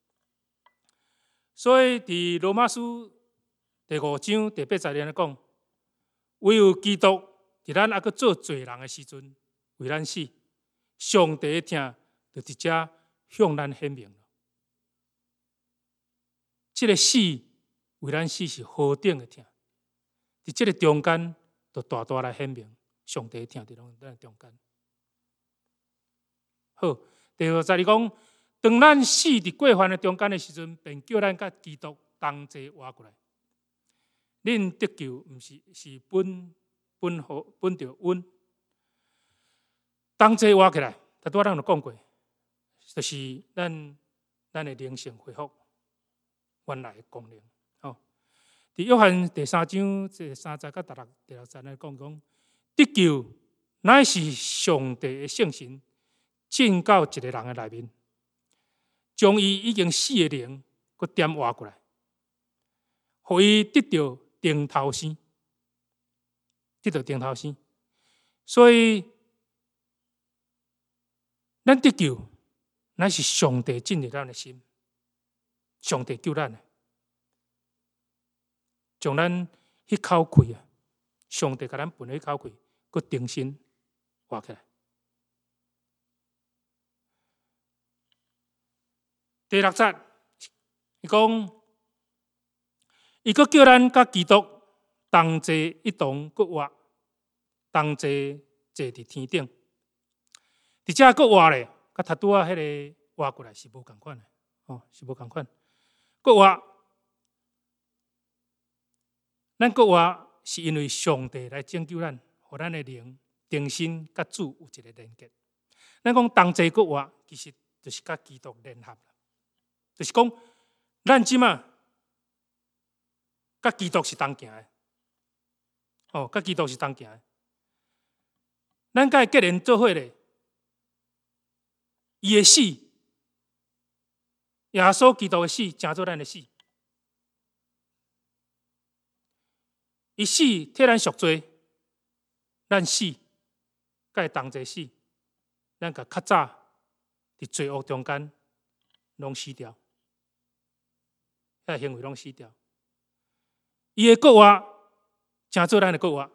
所以，伫罗马书第5章第8节咧讲，唯有基督伫咱还佫做罪人的时阵，为咱死，上帝的疼就直接向咱显明了。这个死为咱死是何等的疼，伫这个中间就大大来显明上帝听伫咱中间。好，第52讲，当咱死伫过犯的中间的时阵，便叫咱甲基督同齐活过来。恁得救毋是本着恩，同齐活起来。拄仔咱有讲过，就是咱的灵性恢复原来的功能。吼，伫约翰第3章第3节到第6节来讲，得救乃是上帝的圣神进到一个人的内面，将伊已经死的灵搁点活过来，互伊得到顶头生，得到顶头生。所以，咱得救乃是上帝进入咱的心，上帝救咱的，将咱迄口气啊，上帝甲咱分迄口气，搁重新活起来。第6节，伊讲，伊搁叫咱甲基督同齐一同搁活，同齐坐伫天顶。伫遮搁活咧，甲拄仔迄个活过来是无共款的，是无共款。搁活，咱搁活是因为上帝来拯救咱，互咱的灵、灵身甲主有一个连结。咱讲同齐搁活，其实就是甲基督联合。就是讲，咱即马甲基督是同行的，甲基督是同行的。咱甲伊结连做伙咧，伊的死，耶稣基督的死，成做咱的死。伊死替咱赎罪，咱死，甲伊同齐死，咱甲较早伫罪恶中间拢死掉。遐行为拢死掉，伊的国活，成做咱的国活。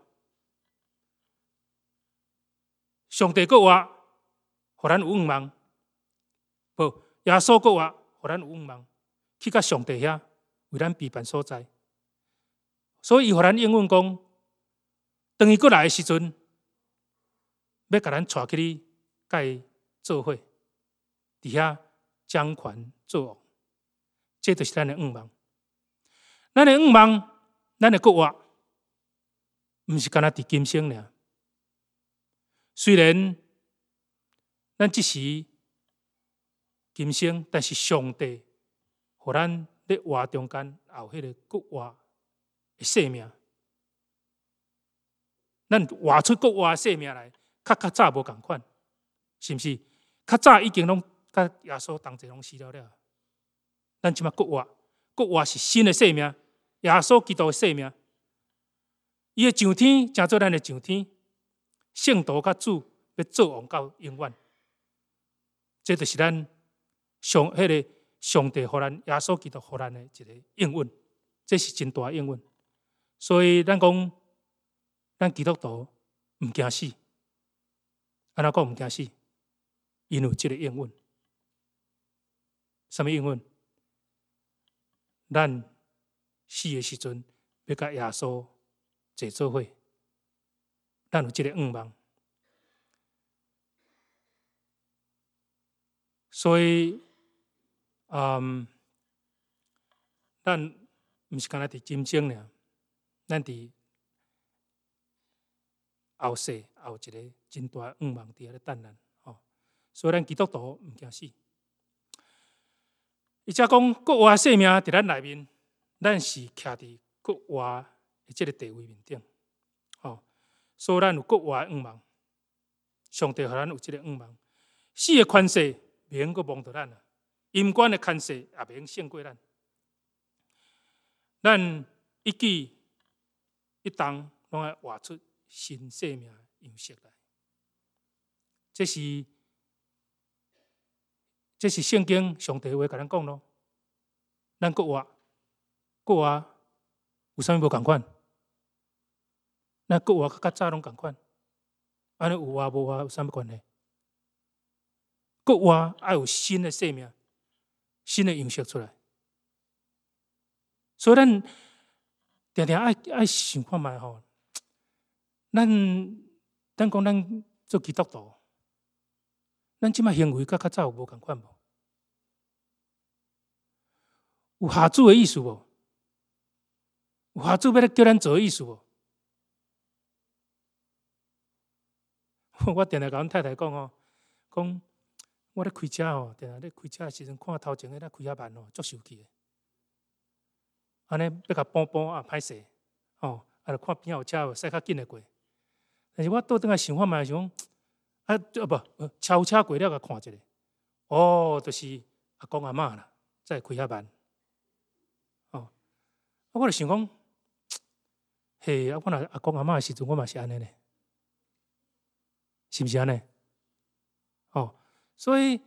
上帝国活，互咱有愿望；不，耶稣国活，互咱有愿望，去到上帝遐为咱备办所在。所以伊互咱应允讲，当伊过来的时阵，要甲咱带去你，甲伊做伙，伫遐掌权作王。这就是咱的愿望。咱的愿望，咱的国活，毋是干那伫今生尔。虽然咱即时今生，但是上帝互咱咧活中间也有迄个国活的生命。咱活出国活的生命来，较早无共款，是毋是？较早已经拢甲耶稣同齐拢死了了。咱即马国活，国活是新的生命，耶稣基督的生命。伊的上天，成做咱的上天，圣徒甲主要做王到永远。这就是咱迄个上帝互咱耶稣基督互咱的一个应允，这是真大的应允。所以咱讲，咱基督徒毋惊死，安怎讲毋惊死？因有这个应允。什么应允？咱死的时阵，要甲耶稣坐做伙，咱有这个愿望。所以，咱毋是干那伫今生尔，咱伫后世也有一个真大的愿望伫遐咧等咱。所以咱基督徒毋惊死。伊则讲国活生命伫咱内面，咱是徛伫国活的即个地位面顶，所以咱有国活的愿望。上帝互咱有即个愿望，死的权势袂用阁摸到咱啊，阴间的权势也袂用胜过咱。咱一举一动拢要活出新生命的样式来。这是圣经上帝话甲咱讲咯。咱国活有啥物无共款？咱国活甲较早拢共款，安尼有活无活有啥物关系？国活要有新的生命、新的样式出来。所以咱常常爱想看觅吼， 咱讲咱做基督徒，咱即摆行为甲较早有无共款无？有下主的意思无？有下主要咧叫咱做的意思无？我定定甲阮太太讲哦，讲我咧开车哦，定定咧开车的时阵，看头前个咧开啊慢哦，足受气的。安尼要甲补补啊，歹势哦，啊，着看边仔有车，驶较紧的过。但是我倒转来想，我嘛想，啊，不，超车过了，甲看一下，哦，就是阿公阿嬷啦，才会开较慢。哦，我就想讲，嘿，我若阿公阿嬷的时阵，我嘛是安尼呢，是毋是安尼？哦，所以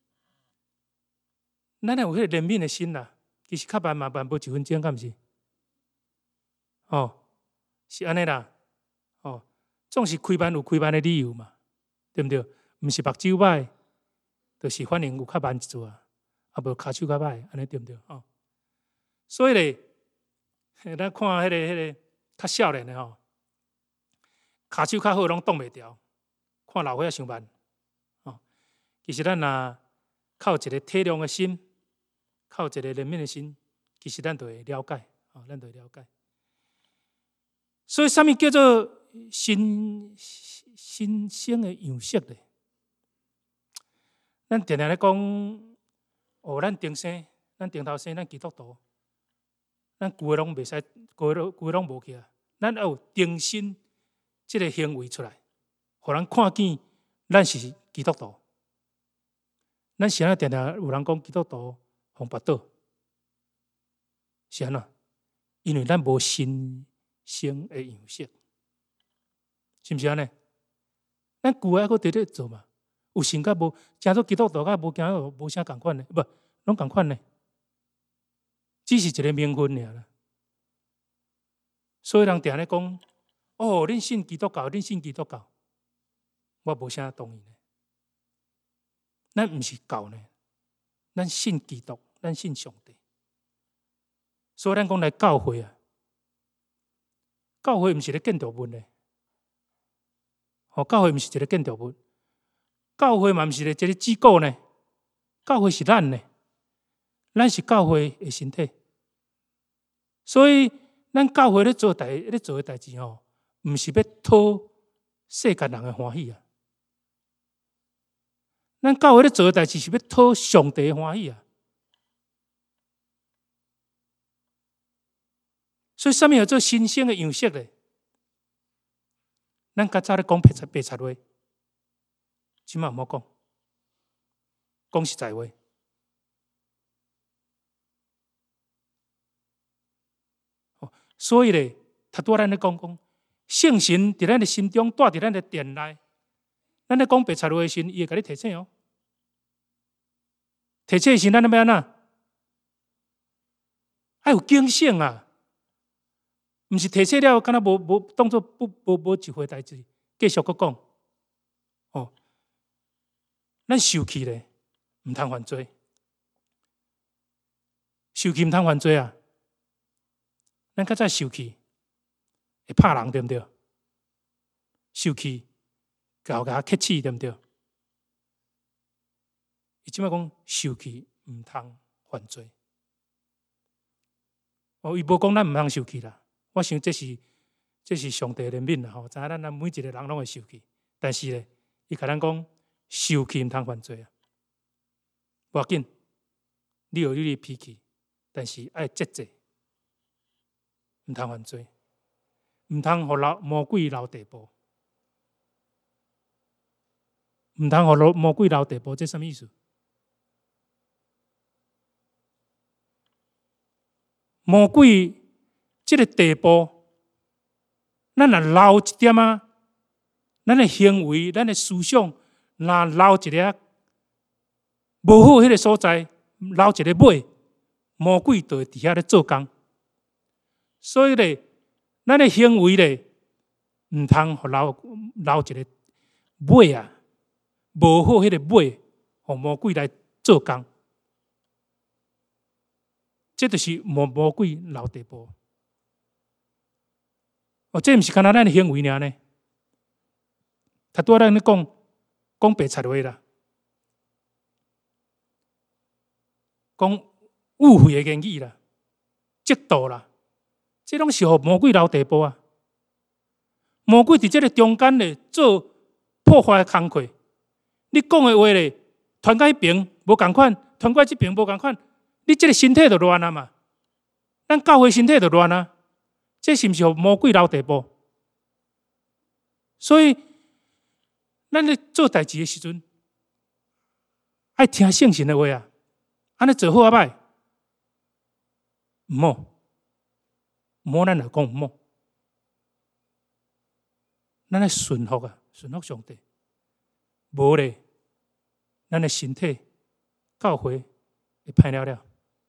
咱有迄个怜悯的心啦，其实较慢嘛，慢无1分钟，敢毋是？哦，是安尼啦。哦，总是开慢有开慢的理由嘛，对毋对？毋是目睭歹，就是反正有较慢一撮啊，啊无骹手较歹，安尼对毋对？哦，所以咧，咱看迄个较少年的吼，骹手较好拢挡袂牢，看老伙仔伤慢。哦，其实咱若靠一个体谅的心，靠一个怜悯的心，其实咱就会了解，哦，咱就会了解。所以，啥物叫做新生的样式咧？咱定定咧讲，哦，咱顶生，咱顶头生，咱基督徒，咱旧的拢袂使，旧的拢无去啊。咱要有定心这个行为出来，互人看见咱是基督徒。咱是安定定有人讲基督徒互跋倒，是安怎？因为咱无新生的样式，是毋是安尼？咱旧的还佫伫咧做嘛？有信甲无？诚做基督徒甲无惊无啥共款呢？不，拢共款呢，只是一个名分尔啦。所以人定咧讲，哦，恁信基督教，恁信基督教，我无啥同意呢。咱毋是教呢，咱信基督，咱信上帝。所以咱讲来教会啊，教会毋是咧建筑物呢。哦，教会毋是一个建筑物，教会嘛毋是一个机构呢。教会是咱呢，咱是教会的身体。所以咱教会咧做的代志吼，毋是要讨世间人的欢喜啊。咱教会咧做的代志是要讨上帝的欢喜啊。所以，啥物叫做新生的样式咧？咱较早咧讲白贼话，即摆毋好讲，讲实在话。所以咧，头拄咱咧讲，圣神伫咱的心中，住伫咱的殿内。咱咧讲白贼话的时，伊会甲你提醒哦。提醒的时，咱要安怎？爱有警醒啊！毋是提醒了，敢若无当作无一回代志，继续佫讲。哦，咱受气咧，毋通犯罪。受气毋通犯罪啊！咱较早受气会拍人，对毋对？受气甲客气，对毋对？伊即摆讲受气毋通犯罪。哦，伊无讲咱毋通受气啦。我想这是上帝的怜悯啦，吼！知影咱每一个人拢会受气，但是咧，伊甲咱讲受气毋通犯罪啊，无要紧，你有你的脾气，但是爱节制，毋通犯罪，毋通互魔鬼留地步，毋通互魔鬼留地步，这什么意思？魔鬼这个地步，咱若留一点啊，咱的行为、咱的思想，若留一个无好迄个所在，留一个尾，魔鬼就会伫遐咧做工。所以咧，咱的行为咧，毋通互留一个尾啊，无好迄个尾，互魔鬼来做工。这就是魔鬼留地步。哦，这毋是干那咱的行为尔呢？ 他拄咱咧讲白贼话啦，讲误会的言语啦，嫉妒啦，这拢是互魔鬼留地步啊！魔鬼伫这个中间咧做破坏的工课。你讲的话咧，传到迄边无共款，传过这边无共款，你这个身体就乱啊嘛！咱教会身体就乱啊！这是毋是互魔鬼留地步？所以，咱咧做代志的时阵，爱听圣神的话啊！安尼做好啊歹？毋好，毋好，咱来讲毋好。咱来顺服啊，顺服上帝。无咧，咱的身体、教会会歹了了。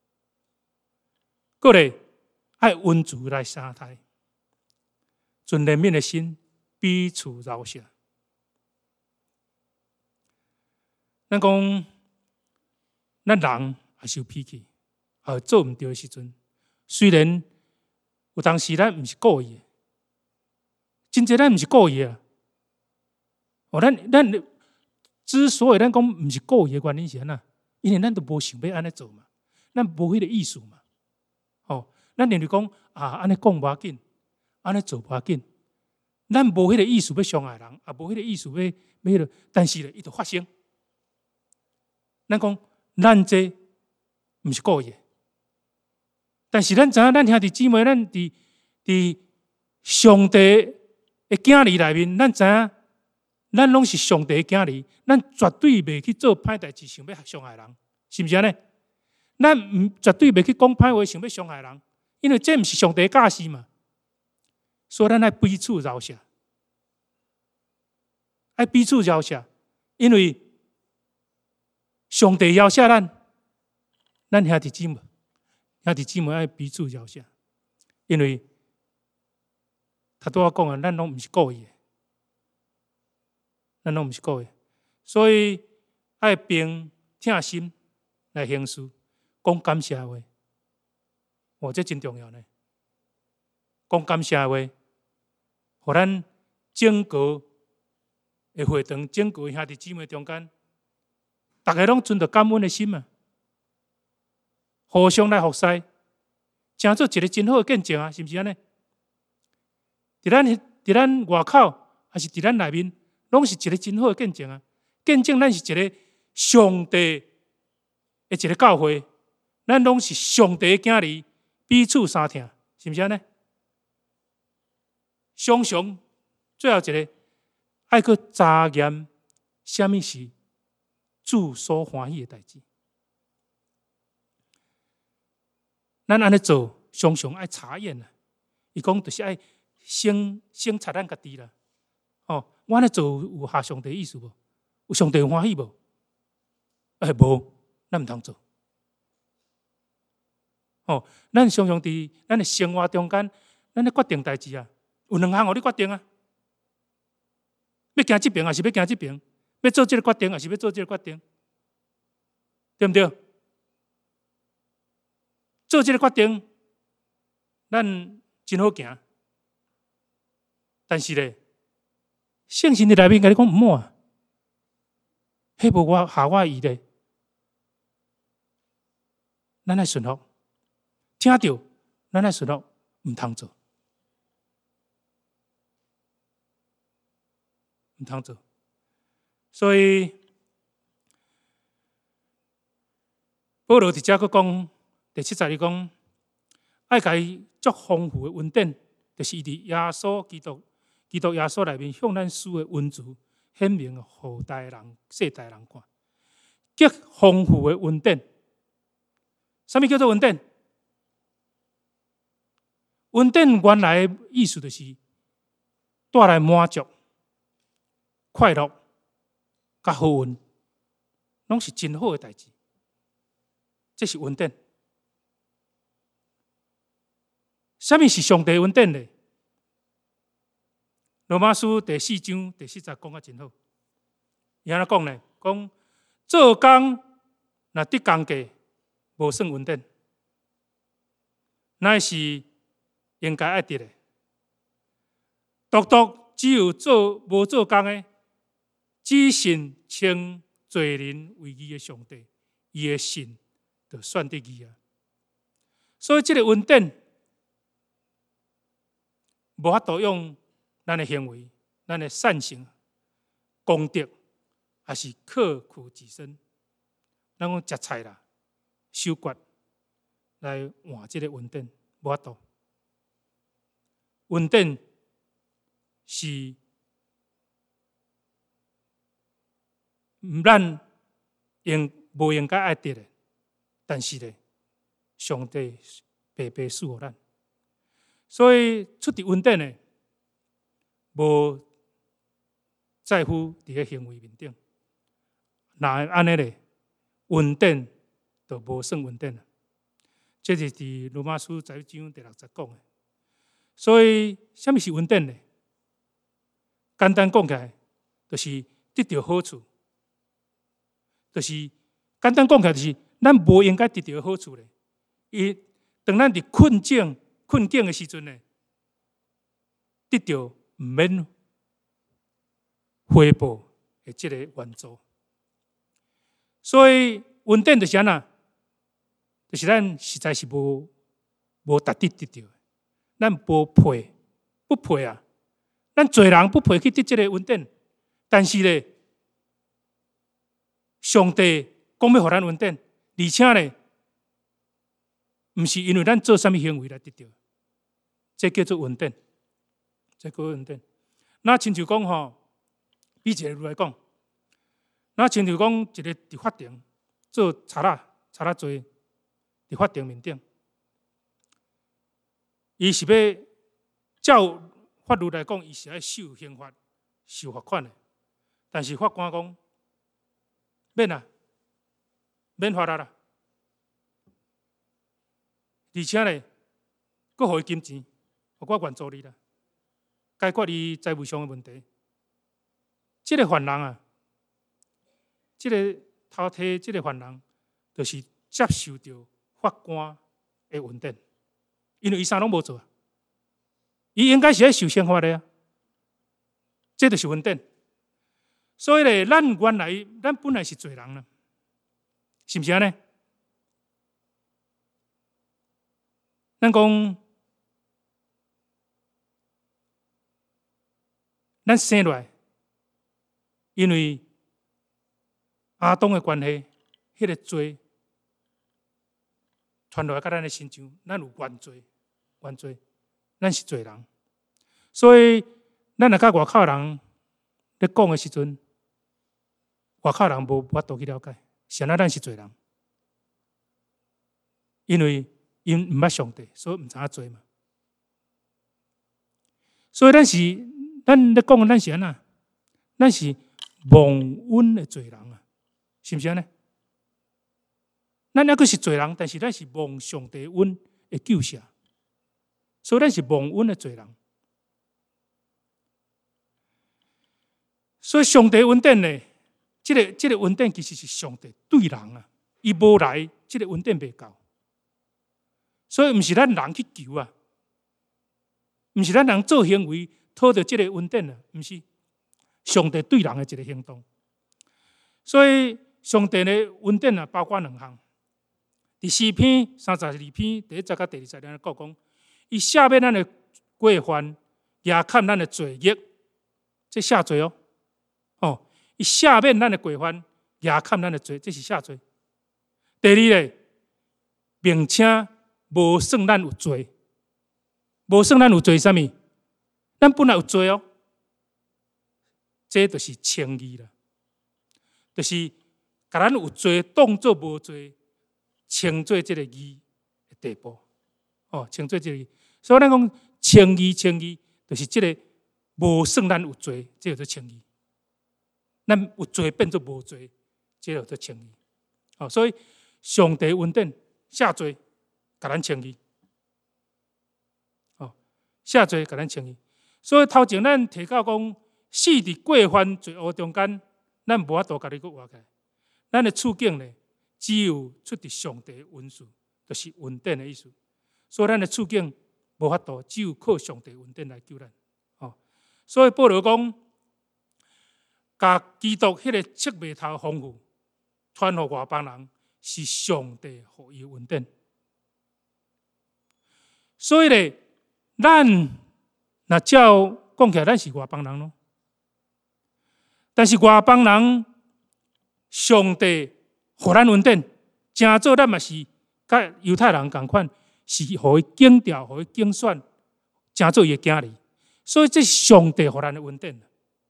过来，爱温柔来相待，存怜悯的心，彼此饶恕。咱讲，咱人也是有脾气，做毋对的时阵，虽然有当时咱毋是故意的，真侪咱毋是故意的。咱之所以咱讲毋是故意的原因是安怎？因为咱都无想要安尼做嘛，咱无迄个意思嘛。咱认为讲安尼讲无要紧，安尼做无要紧，咱无迄个意思要伤害人，也无迄个意思要迄个，但是咧，伊就发生。咱讲咱这毋是故意的，但是咱知影，咱兄弟姊妹，咱伫上帝的囝儿内面，咱知影，咱拢是上帝的囝儿，咱绝对袂去做歹代志，想要伤害人，是毋是安尼？咱绝对袂去讲歹话，想要伤害人，因为这毋是上帝的教示嘛。所以咱爱彼此饶恕，爱彼此饶恕，因为上帝饶恕咱兄弟姊妹爱彼此饶恕，因为他拄仔讲啊，咱拢毋是故意的，咱拢毋是故意的，所以爱平疼心来行事，讲感谢话，这真重要呢。讲感谢话，互咱整个的会堂、整个兄弟姊妹中间，大家拢存着感恩的心啊，互相来服侍，成做一个真好的见证啊，是毋是安尼？伫咱外口，还是伫咱内面，拢是一个真好的见证啊！见证咱是一个上帝的一个教会，咱拢是上帝的囝儿，彼此相疼，是毋是安尼？常常最后一个，爱去查验什么是主所欢喜的代志。咱安尼做，常常爱查验啊。伊讲就是爱先查咱家己啦。我安尼做有合上帝意思无？有上帝欢喜无？无，咱毋通做。咱常常伫咱的生活中间，咱咧决定代志啊。有两项互你决定啊，要行这边还是要行这边？要做这个决定还是要做这个决定？对不对？做这个决定，咱真好行。但是咧，圣神伫内面甲你讲毋好啊，迄无合我意咧。咱爱顺服，听到咱爱顺服，毋通做。毋通做，所以保罗伫遮佫讲第7节，伊讲爱甲伊足丰富的恩典，就是伊伫耶稣基督耶稣内面向咱施的恩慈，显明互代人、世代人看，极丰富的恩典。什么叫做恩典？恩典原来的意思就是带来满足。快乐、甲好运，拢是真好的代志。这是恩典。什么是上帝恩典呢？罗马书第4章第10节讲得真好。伊安怎讲呢？讲做工若得工价，无算恩典，乃是应该爱得的。独独只有无做工的。 只信称罪人为义的上帝，伊的信就算得义啊。所以这个恩典无法度用咱的行为、咱的善行、功德，还是刻苦己身，咱讲食菜啦、守决来换这个恩典，无法度。恩典是咱无应该爱得的，但是咧，上帝白白赐予咱，所以出伫恩典的，无在乎伫个行为面顶。若安尼咧，恩典就无算恩典了。这是伫罗马书11章第60讲的。所以，什么是恩典呢？简单讲起来，就是得到好处，就是简单讲起来，就是咱无应该得到好处咧。伊当咱伫困境的时阵呢，得到毋免回报的这个援助。所以恩典就是安那，就是咱实在是无值得得到的。咱不配啊！咱做人不配去得这个恩典，但是咧，上帝讲要互咱恩典，而且咧，毋是因为咱做啥物行为来得到，这叫做恩典，这叫做恩典。那亲像讲吼，比一个例来讲，那亲像讲一个伫法庭做查啦罪，伫法庭面顶。伊是要照法律来讲，伊是要受刑罚、受罚款的。但是法官讲免啊，免罚啦，而且咧，阁互伊金钱，我援助你啦，解决伊财务上的问题。这个犯人啊，这个偷摕这个犯人，就是接受到法官的恩典。因为伊啥拢无做，伊应该是要受刑罚的啊，这就是恩典。所以咧，咱本来是罪人啦，是毋是安尼？咱讲，咱生落来，因为阿当的关系，迄个罪传落来，甲咱的身上，咱有原罪。咱是罪人，所以咱若甲外口人咧讲的时阵，外口人无法度去了解，显然咱是罪人，因为因毋捌上帝，所以毋知影罪嘛。所以咱咧讲，咱是安那？咱是蒙恩的罪人啊，是毋是安尼？咱抑阁是罪人，但是咱是蒙上帝恩的救赎。所以咱是蒙恩的罪人，所以上帝恩典呢，这个恩典其实是上帝对人啊，伊无来，这个恩典未够，所以毋是咱人去求啊，毋是咱人做行为讨到这个恩典啊，毋是上帝对人的一个行动。所以上帝的恩典啊，包括2项，第4篇、32篇第1节到第2节咧讲。伊赦免咱的过犯，也看咱的罪孽，这赦罪哦。伊赦免咱的过犯，也看咱的罪，这是赦罪。第2咧，并且无算咱有罪，无算咱有罪啥物？咱本来有罪哦，这就是称义啦，就是甲咱有罪当作无罪，称作这个义的地步。称作这个义，所以咱讲称义，就是这个无算咱有罪，这叫做称义。咱有罪变作无罪，这叫做称义。所以上帝恩典赦罪，甲咱称义。赦罪甲咱称义。所以头前咱提到讲，死伫过犯罪恶中间，咱无法度家己佫活起来。咱的处境呢，只有出伫上帝的恩赐，就是恩典的意思。所以咱的处境无法度，只有靠上帝恩典来救咱。所以保罗讲， 甲基督迄个切眉头丰富传予外邦人，是上帝予伊恩典。所以咧，咱若照讲起来，咱是外邦人咯。但是外邦人，上帝予咱恩典，正做咱嘛是甲犹太人同款，是予伊敬调，予伊敬选，正做伊的囝儿。所以这是上帝予咱的恩典。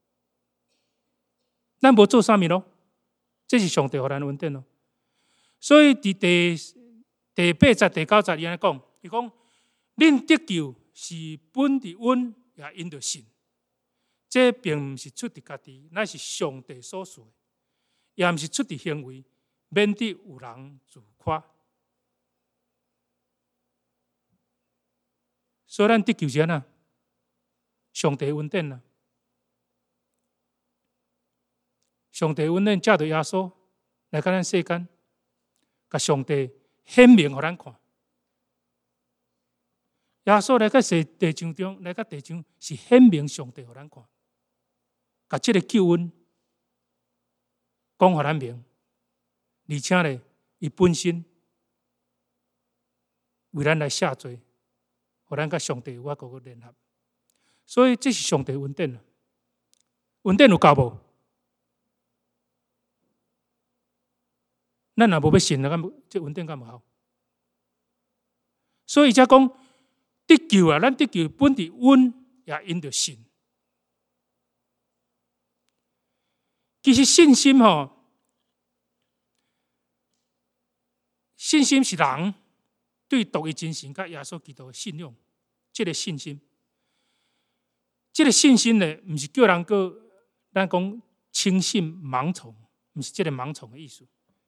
咱无做啥物咯，这是上帝予咱的恩典咯。所以伫第8节、第9节，伊安尼讲，伊讲。恁得救是本伫恩，也因着信。这并毋是出伫家己，乃是上帝所赐的，也毋是出伫行为，免得有人自夸。所以咱得救是安那？上帝恩典啊！上帝恩典借着耶稣来到咱世间，甲上帝显明互咱看。耶稣来到地上中，来到地上是显明上帝互咱看，甲这个救恩讲互咱明，而且咧，伊本身为咱来下罪，互咱甲上帝有法个联合。所以这是上帝恩典啊！恩典有够无？咱若无要信了，这恩典敢无效？所以才讲。得救啊！咱得救本伫恩，也因着信。其实信心信心是人对独一真神甲耶稣基督的信仰。这个信心，这个信心呢，毋是叫人个咱讲轻信盲从，毋是这个盲从的意思。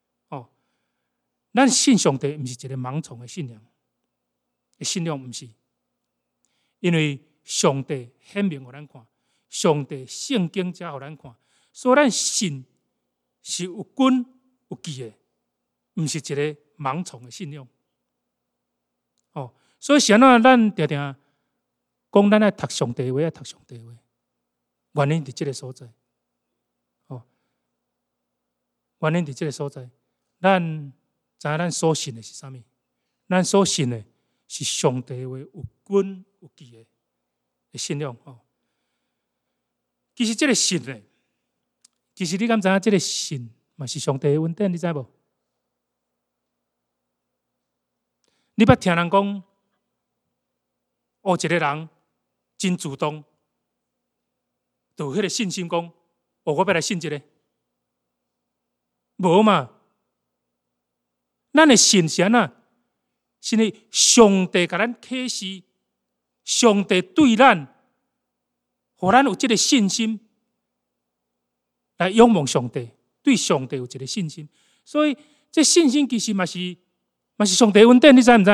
咱信上帝，毋是一个盲从的信仰，信仰毋是。因为上帝显明互咱看，上帝圣经才互咱看，所以咱信是有根有基的，毋是一个盲从的信仰。所以是安怎咱常常讲咱爱读上帝话，爱读上帝话，原因伫这个所在。原因伫这个所在，咱知影咱所信的是啥物？咱所信的是上帝话有根有基的信仰。其实这个信呢，其实你敢知影这个信嘛是上帝的恩典？你知无？你捌听人讲，一个人真主动，就有迄个信心讲，我要来信一个，无嘛？咱的信是安怎？是呢，上帝甲咱启示。上帝对咱，互咱有这个信心，来仰望上帝，对上帝有一个信心。所以，这信心其实嘛是上帝恩典，你知唔知？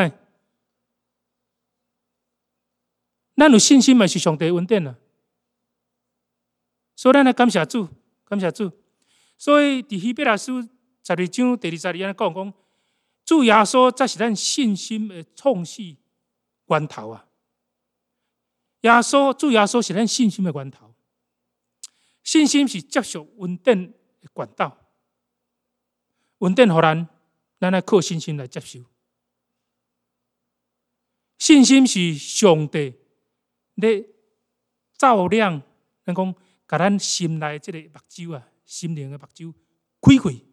咱有信心嘛是上帝恩典啊。所以，咱来感谢主，感谢主。所以，伫希伯来书12章第20节安尼讲，主耶稣才是咱信心的创始源头啊。主耶稣是咱信心的源头，信心是接受恩典的管道，恩典互咱爱靠信心来接受。信心是上帝咧照亮，咱讲甲咱心内这个目睭啊，心灵的目睭开开，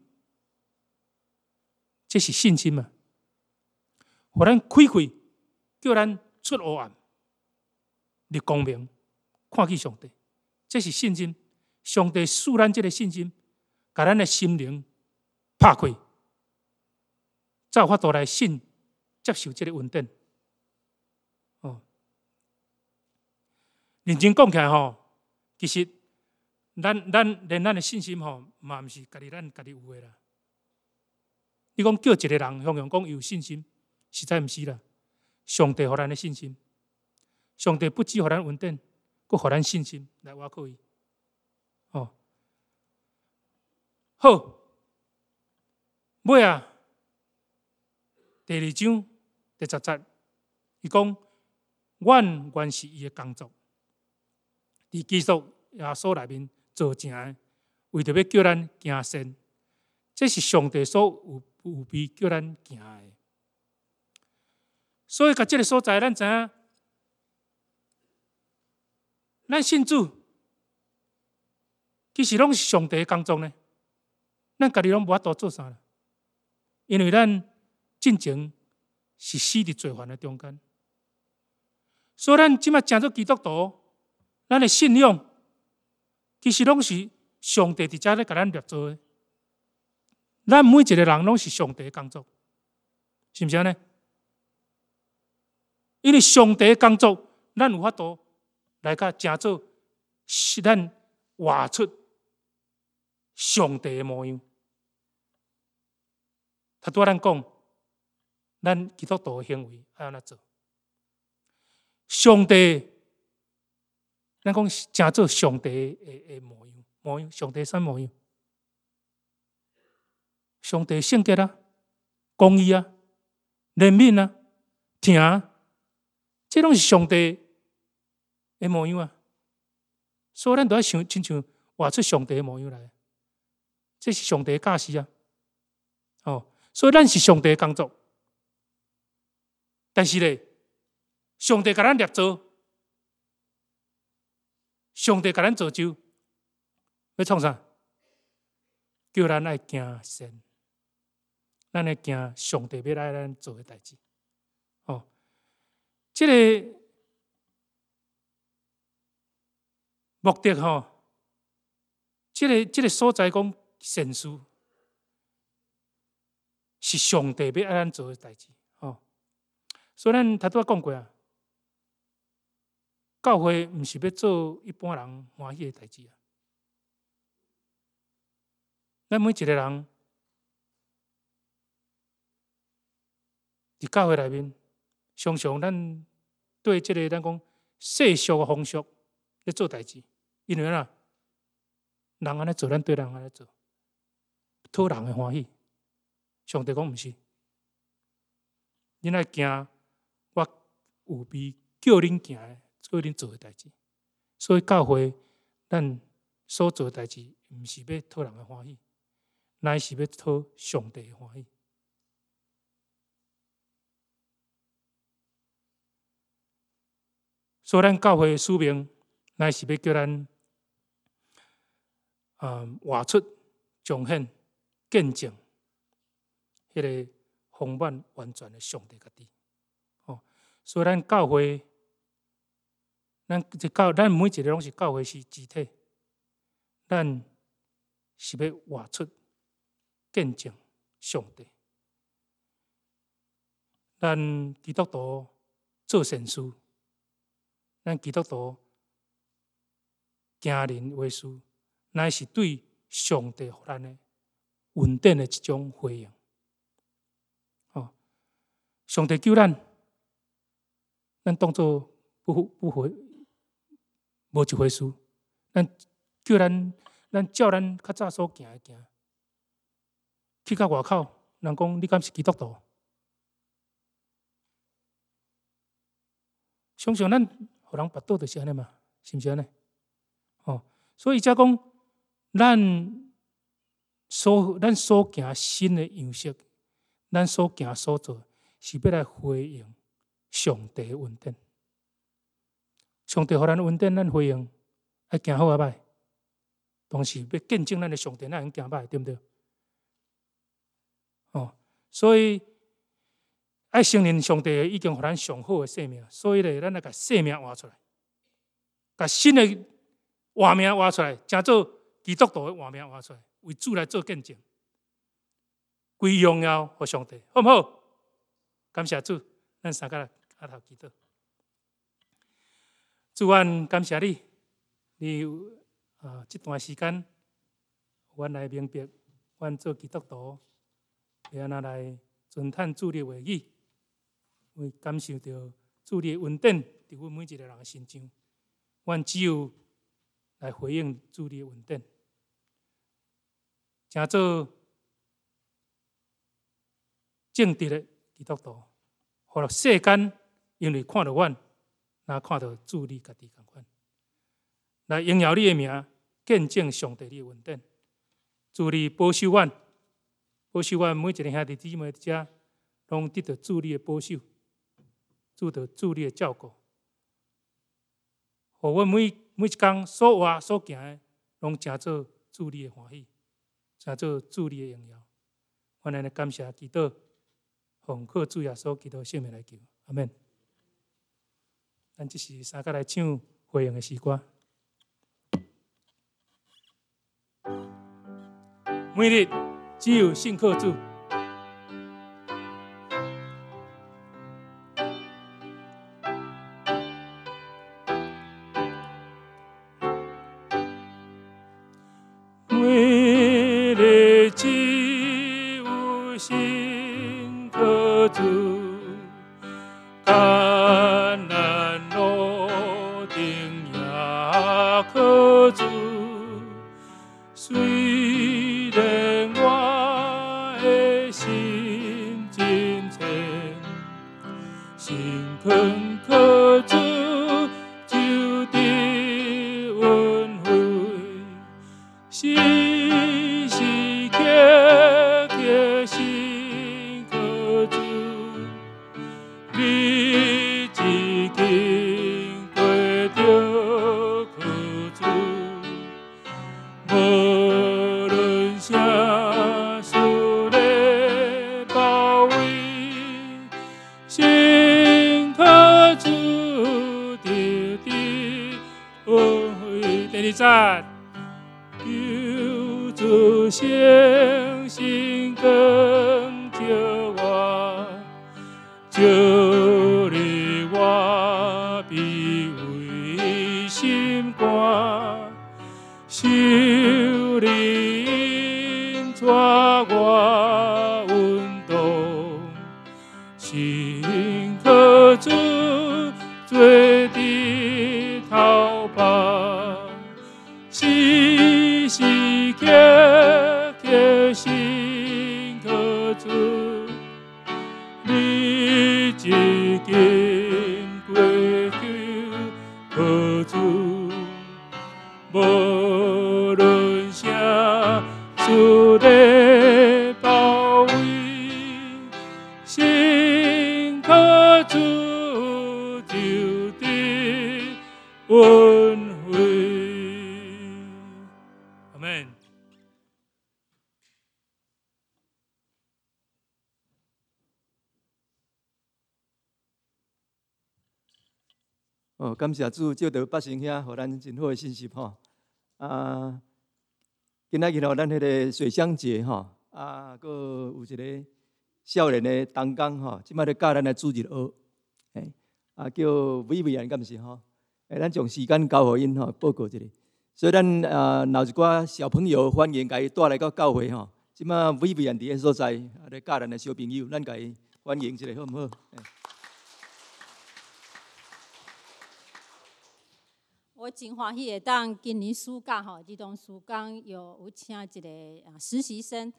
这是信心啊，互咱开开，叫咱出黑暗。入光明，看见上帝，这是信心。上帝赐咱这个信心，把咱的心灵拍开，才有法度来信，接受这个恩典。认真讲起来其实咱连咱的信心嘛，毋是咱家己有的啦。你讲叫一个人向讲有信心，实在毋是啦。上帝予咱的信心。上帝不只予咱恩典，阁予咱信心来倚靠伊。好，尾啊，第2章第10节，伊讲，阮原是伊的工作，伫基督耶稣内面做成的， 为着要叫咱行善，这是上帝所有备叫咱行的。所以，甲这个所在，咱知影，咱信主，其实拢是上帝的工作呢。咱家己拢无法度做啥，因为咱进前是死伫罪犯的中间，所以咱即摆成做基督徒，咱的信仰其实拢是上帝伫遮咧甲咱立做的。咱每一个人拢是上帝的工作，是毋是安尼？因为上帝的工作，咱有法度来甲成做，是咱活出上帝的模样。他拄咱讲，咱基督徒的行为要安怎做？上帝，咱讲成做上帝的模样，上帝啥模样？上帝圣洁啊，公义啊，怜悯啊，疼啊，这拢是上帝的模样啊。所以咱都要亲像活出上帝的模样来，这是上帝的教示啊。所以咱是上帝的工作，但是咧，上帝甲咱立做，上帝甲咱造就，要创啥？叫咱爱行善，咱爱行上帝要爱咱做的代志。这个目的这个所在讲善事。是上帝要爱咱做的代志，所以咱头拄讲过啊，教会毋是要做一般人欢喜的代志啊。咱每一个人伫教会内面，常常咱对这个咱讲世俗的风俗咧做代志，因为人安尼做，咱对人安尼做，讨人的欢喜。上帝讲毋是，恁爱行我有备叫恁行的，叫恁做的代志。所以教会咱所做的代志，毋是要讨人的欢喜，乃是要讨上帝的欢喜。所以咱教会的使命，乃是要叫咱活出、彰显、见证。迄个丰满完全的上帝家己，所以咱教会，咱每一个拢是教会是肢体，咱是要活出见证上帝。咱基督徒做善事，咱基督徒行人为事，乃是对上帝互咱的稳定的一种回应。上帝救咱，咱当作不回，无一回事。咱叫咱照咱较早所行的行，去到外口，人讲你敢是基督徒？常常咱互人跋倒就是安尼嘛，是毋是安尼？所以才讲咱所行新的样式，咱所行所做。是要来回应上帝的恩典。上帝互咱恩典，咱回应爱行好啊歹，同时要见证咱的上帝，咱会行歹，对不对？所以爱承认上帝已经互咱上好的生命，所以咧，咱来把生命活出来，把新的活命活出来，成做基督徒的活命活出来，为主来做见证，归荣耀互上帝，好唔好？感谢主，咱三个阿头祈祷。主，阮感谢你，你有这段时间，阮来明白，阮做基督徒要安怎来遵趁主的话语，为感受到主的恩典伫阮每一个人的身上，阮只有来回应主的恩典，成做正直的基督徒，互世间因为看到阮，若看到主你家己同款，来荣耀你的名，见证上帝你的恩典， 助理保守院，保守院每一个兄弟姊妹伫遮，拢得到助理的保守，得到助理的照顾，互阮每一工所活所行的，拢诚做助理的欢喜，诚做助理的荣耀。阮安尼感谢祈祷，奉靠主耶稣基督圣名来求，阿免。咱即是三甲来唱回应的诗歌。每日只有信靠主。每日只有信靠主，艰难路程也靠主。虽然我的心真切，心困靠主就得恩惠，时时刻刻心靠主，你一经过着靠主。无论啥事咧包围，心靠主得的恩惠。第二节，求主相信更着我，就你我必为心肝。受你引带我运动，心靠主做的头跑，时时刻刻心靠主，你一经过就靠主。无论啥事咧包围，心靠主就得恩惠。阿门。
感谢主，借着百姓兄，互咱真好的信息吼。今仔日吼，咱迄个水乡节吼，佫有一个少年的童工吼，即摆咧教咱的主日学，叫Vivian，敢毋是吼？咱将时间交互因吼，报告一下。所以咱若有一寡小朋友欢迎，甲伊带来到教会吼。即摆Vivian伫个所在，咧教咱的小朋友，咱甲伊欢迎一下，好毋好？
我真欢喜会当今年暑假吼，儿童暑假有请一个实习生，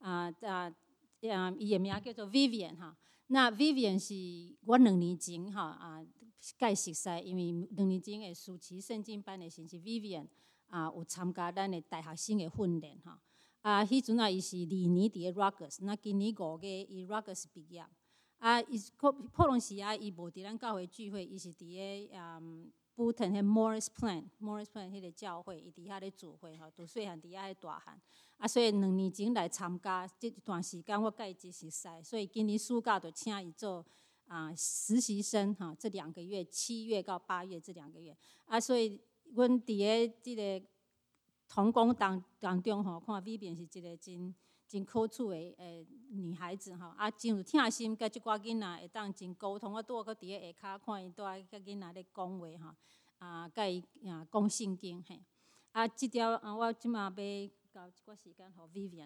伊的名叫做 Vivian 哈。那 Vivian 是我2年前介熟识，因为2年前的暑期圣经班的时是 Vivian 有参加咱的大学生的训练哈。迄阵伊是2年伫个 Rutgers， 那今年5月伊 Rutgers 毕业。伊可能是伊无伫咱教会聚会，伊是伫个Bhutan 迄 Morris Plain 迄个教会，伊伫遐咧聚会吼，从细汉伫遐咧大汉。所以2年前来参加，这段时间我甲伊真熟悉，所以今年暑假就请伊做实习生哈，这2个月，7月到8月这2个月。所以阮伫个即个同工当中吼，看 Vivian 是一个真可处的女孩子吼，真有疼心，甲即寡囡仔会当真沟通。我拄好伫个下骹看伊拄仔甲囡仔咧讲话吼，甲伊讲圣经嘿。即条我即马要交一寡时间互 Vivian。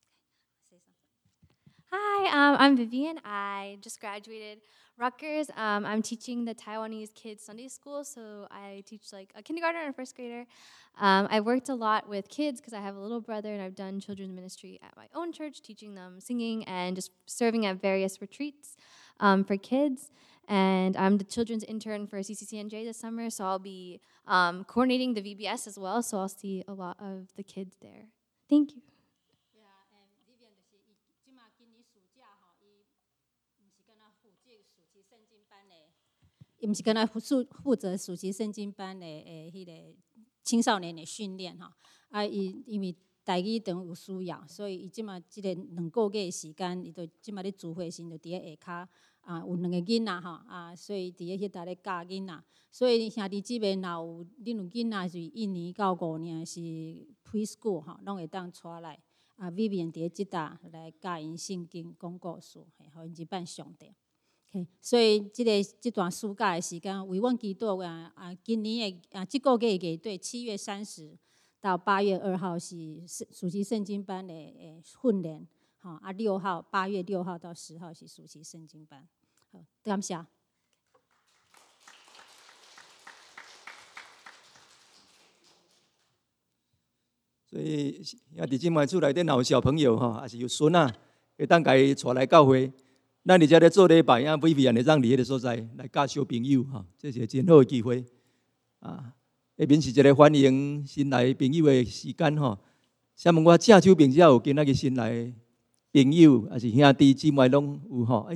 Hi, I'm Vivian. I just graduated Rutgers. I'm teaching the Taiwanese kids Sunday school, so I teach like a kindergartner and a first grader. I worked a lot with kids because I have a little brother, and I've done children's ministry at my own church, teaching them singing and just serving at various retreats for kids. And I'm the children's intern for CCCNJ this summer, so I'll be coordinating the VBS as well, so I'll see a lot of the kids there. Thank you.
毋是干那负责暑期圣经班的迄个青少年的训练吼。因为台语堂有需要，所以伊即马即个2个月的时间，伊就即马咧聚会时就伫咧下骹有2个囡仔吼所以伫咧迄搭咧教囡仔。所以兄弟姊妹若有恁有囡仔是1年到5年是 preschool 吼，拢会当带来Vivian 伫咧即搭来教因圣经讲故事，互因日办上帝。所以即段暑假的时间，为阮祈祷今年的即个月的对7月30到8月2号是暑期圣经班的训练，吼8月6号到10号是暑期圣经班。好，感谢。
所以兄弟姊妹厝内底若有小朋友吼，也是有孙仔，会当家己带来教会。咱伫遮咧做礼拜，Vivian会当伫迄个所在来教小朋友吼，这是真好的机会下面是一个欢迎新来朋友的时间吼。啥物我正手边只有今仔日新来朋友，也是兄弟姊妹拢有吼。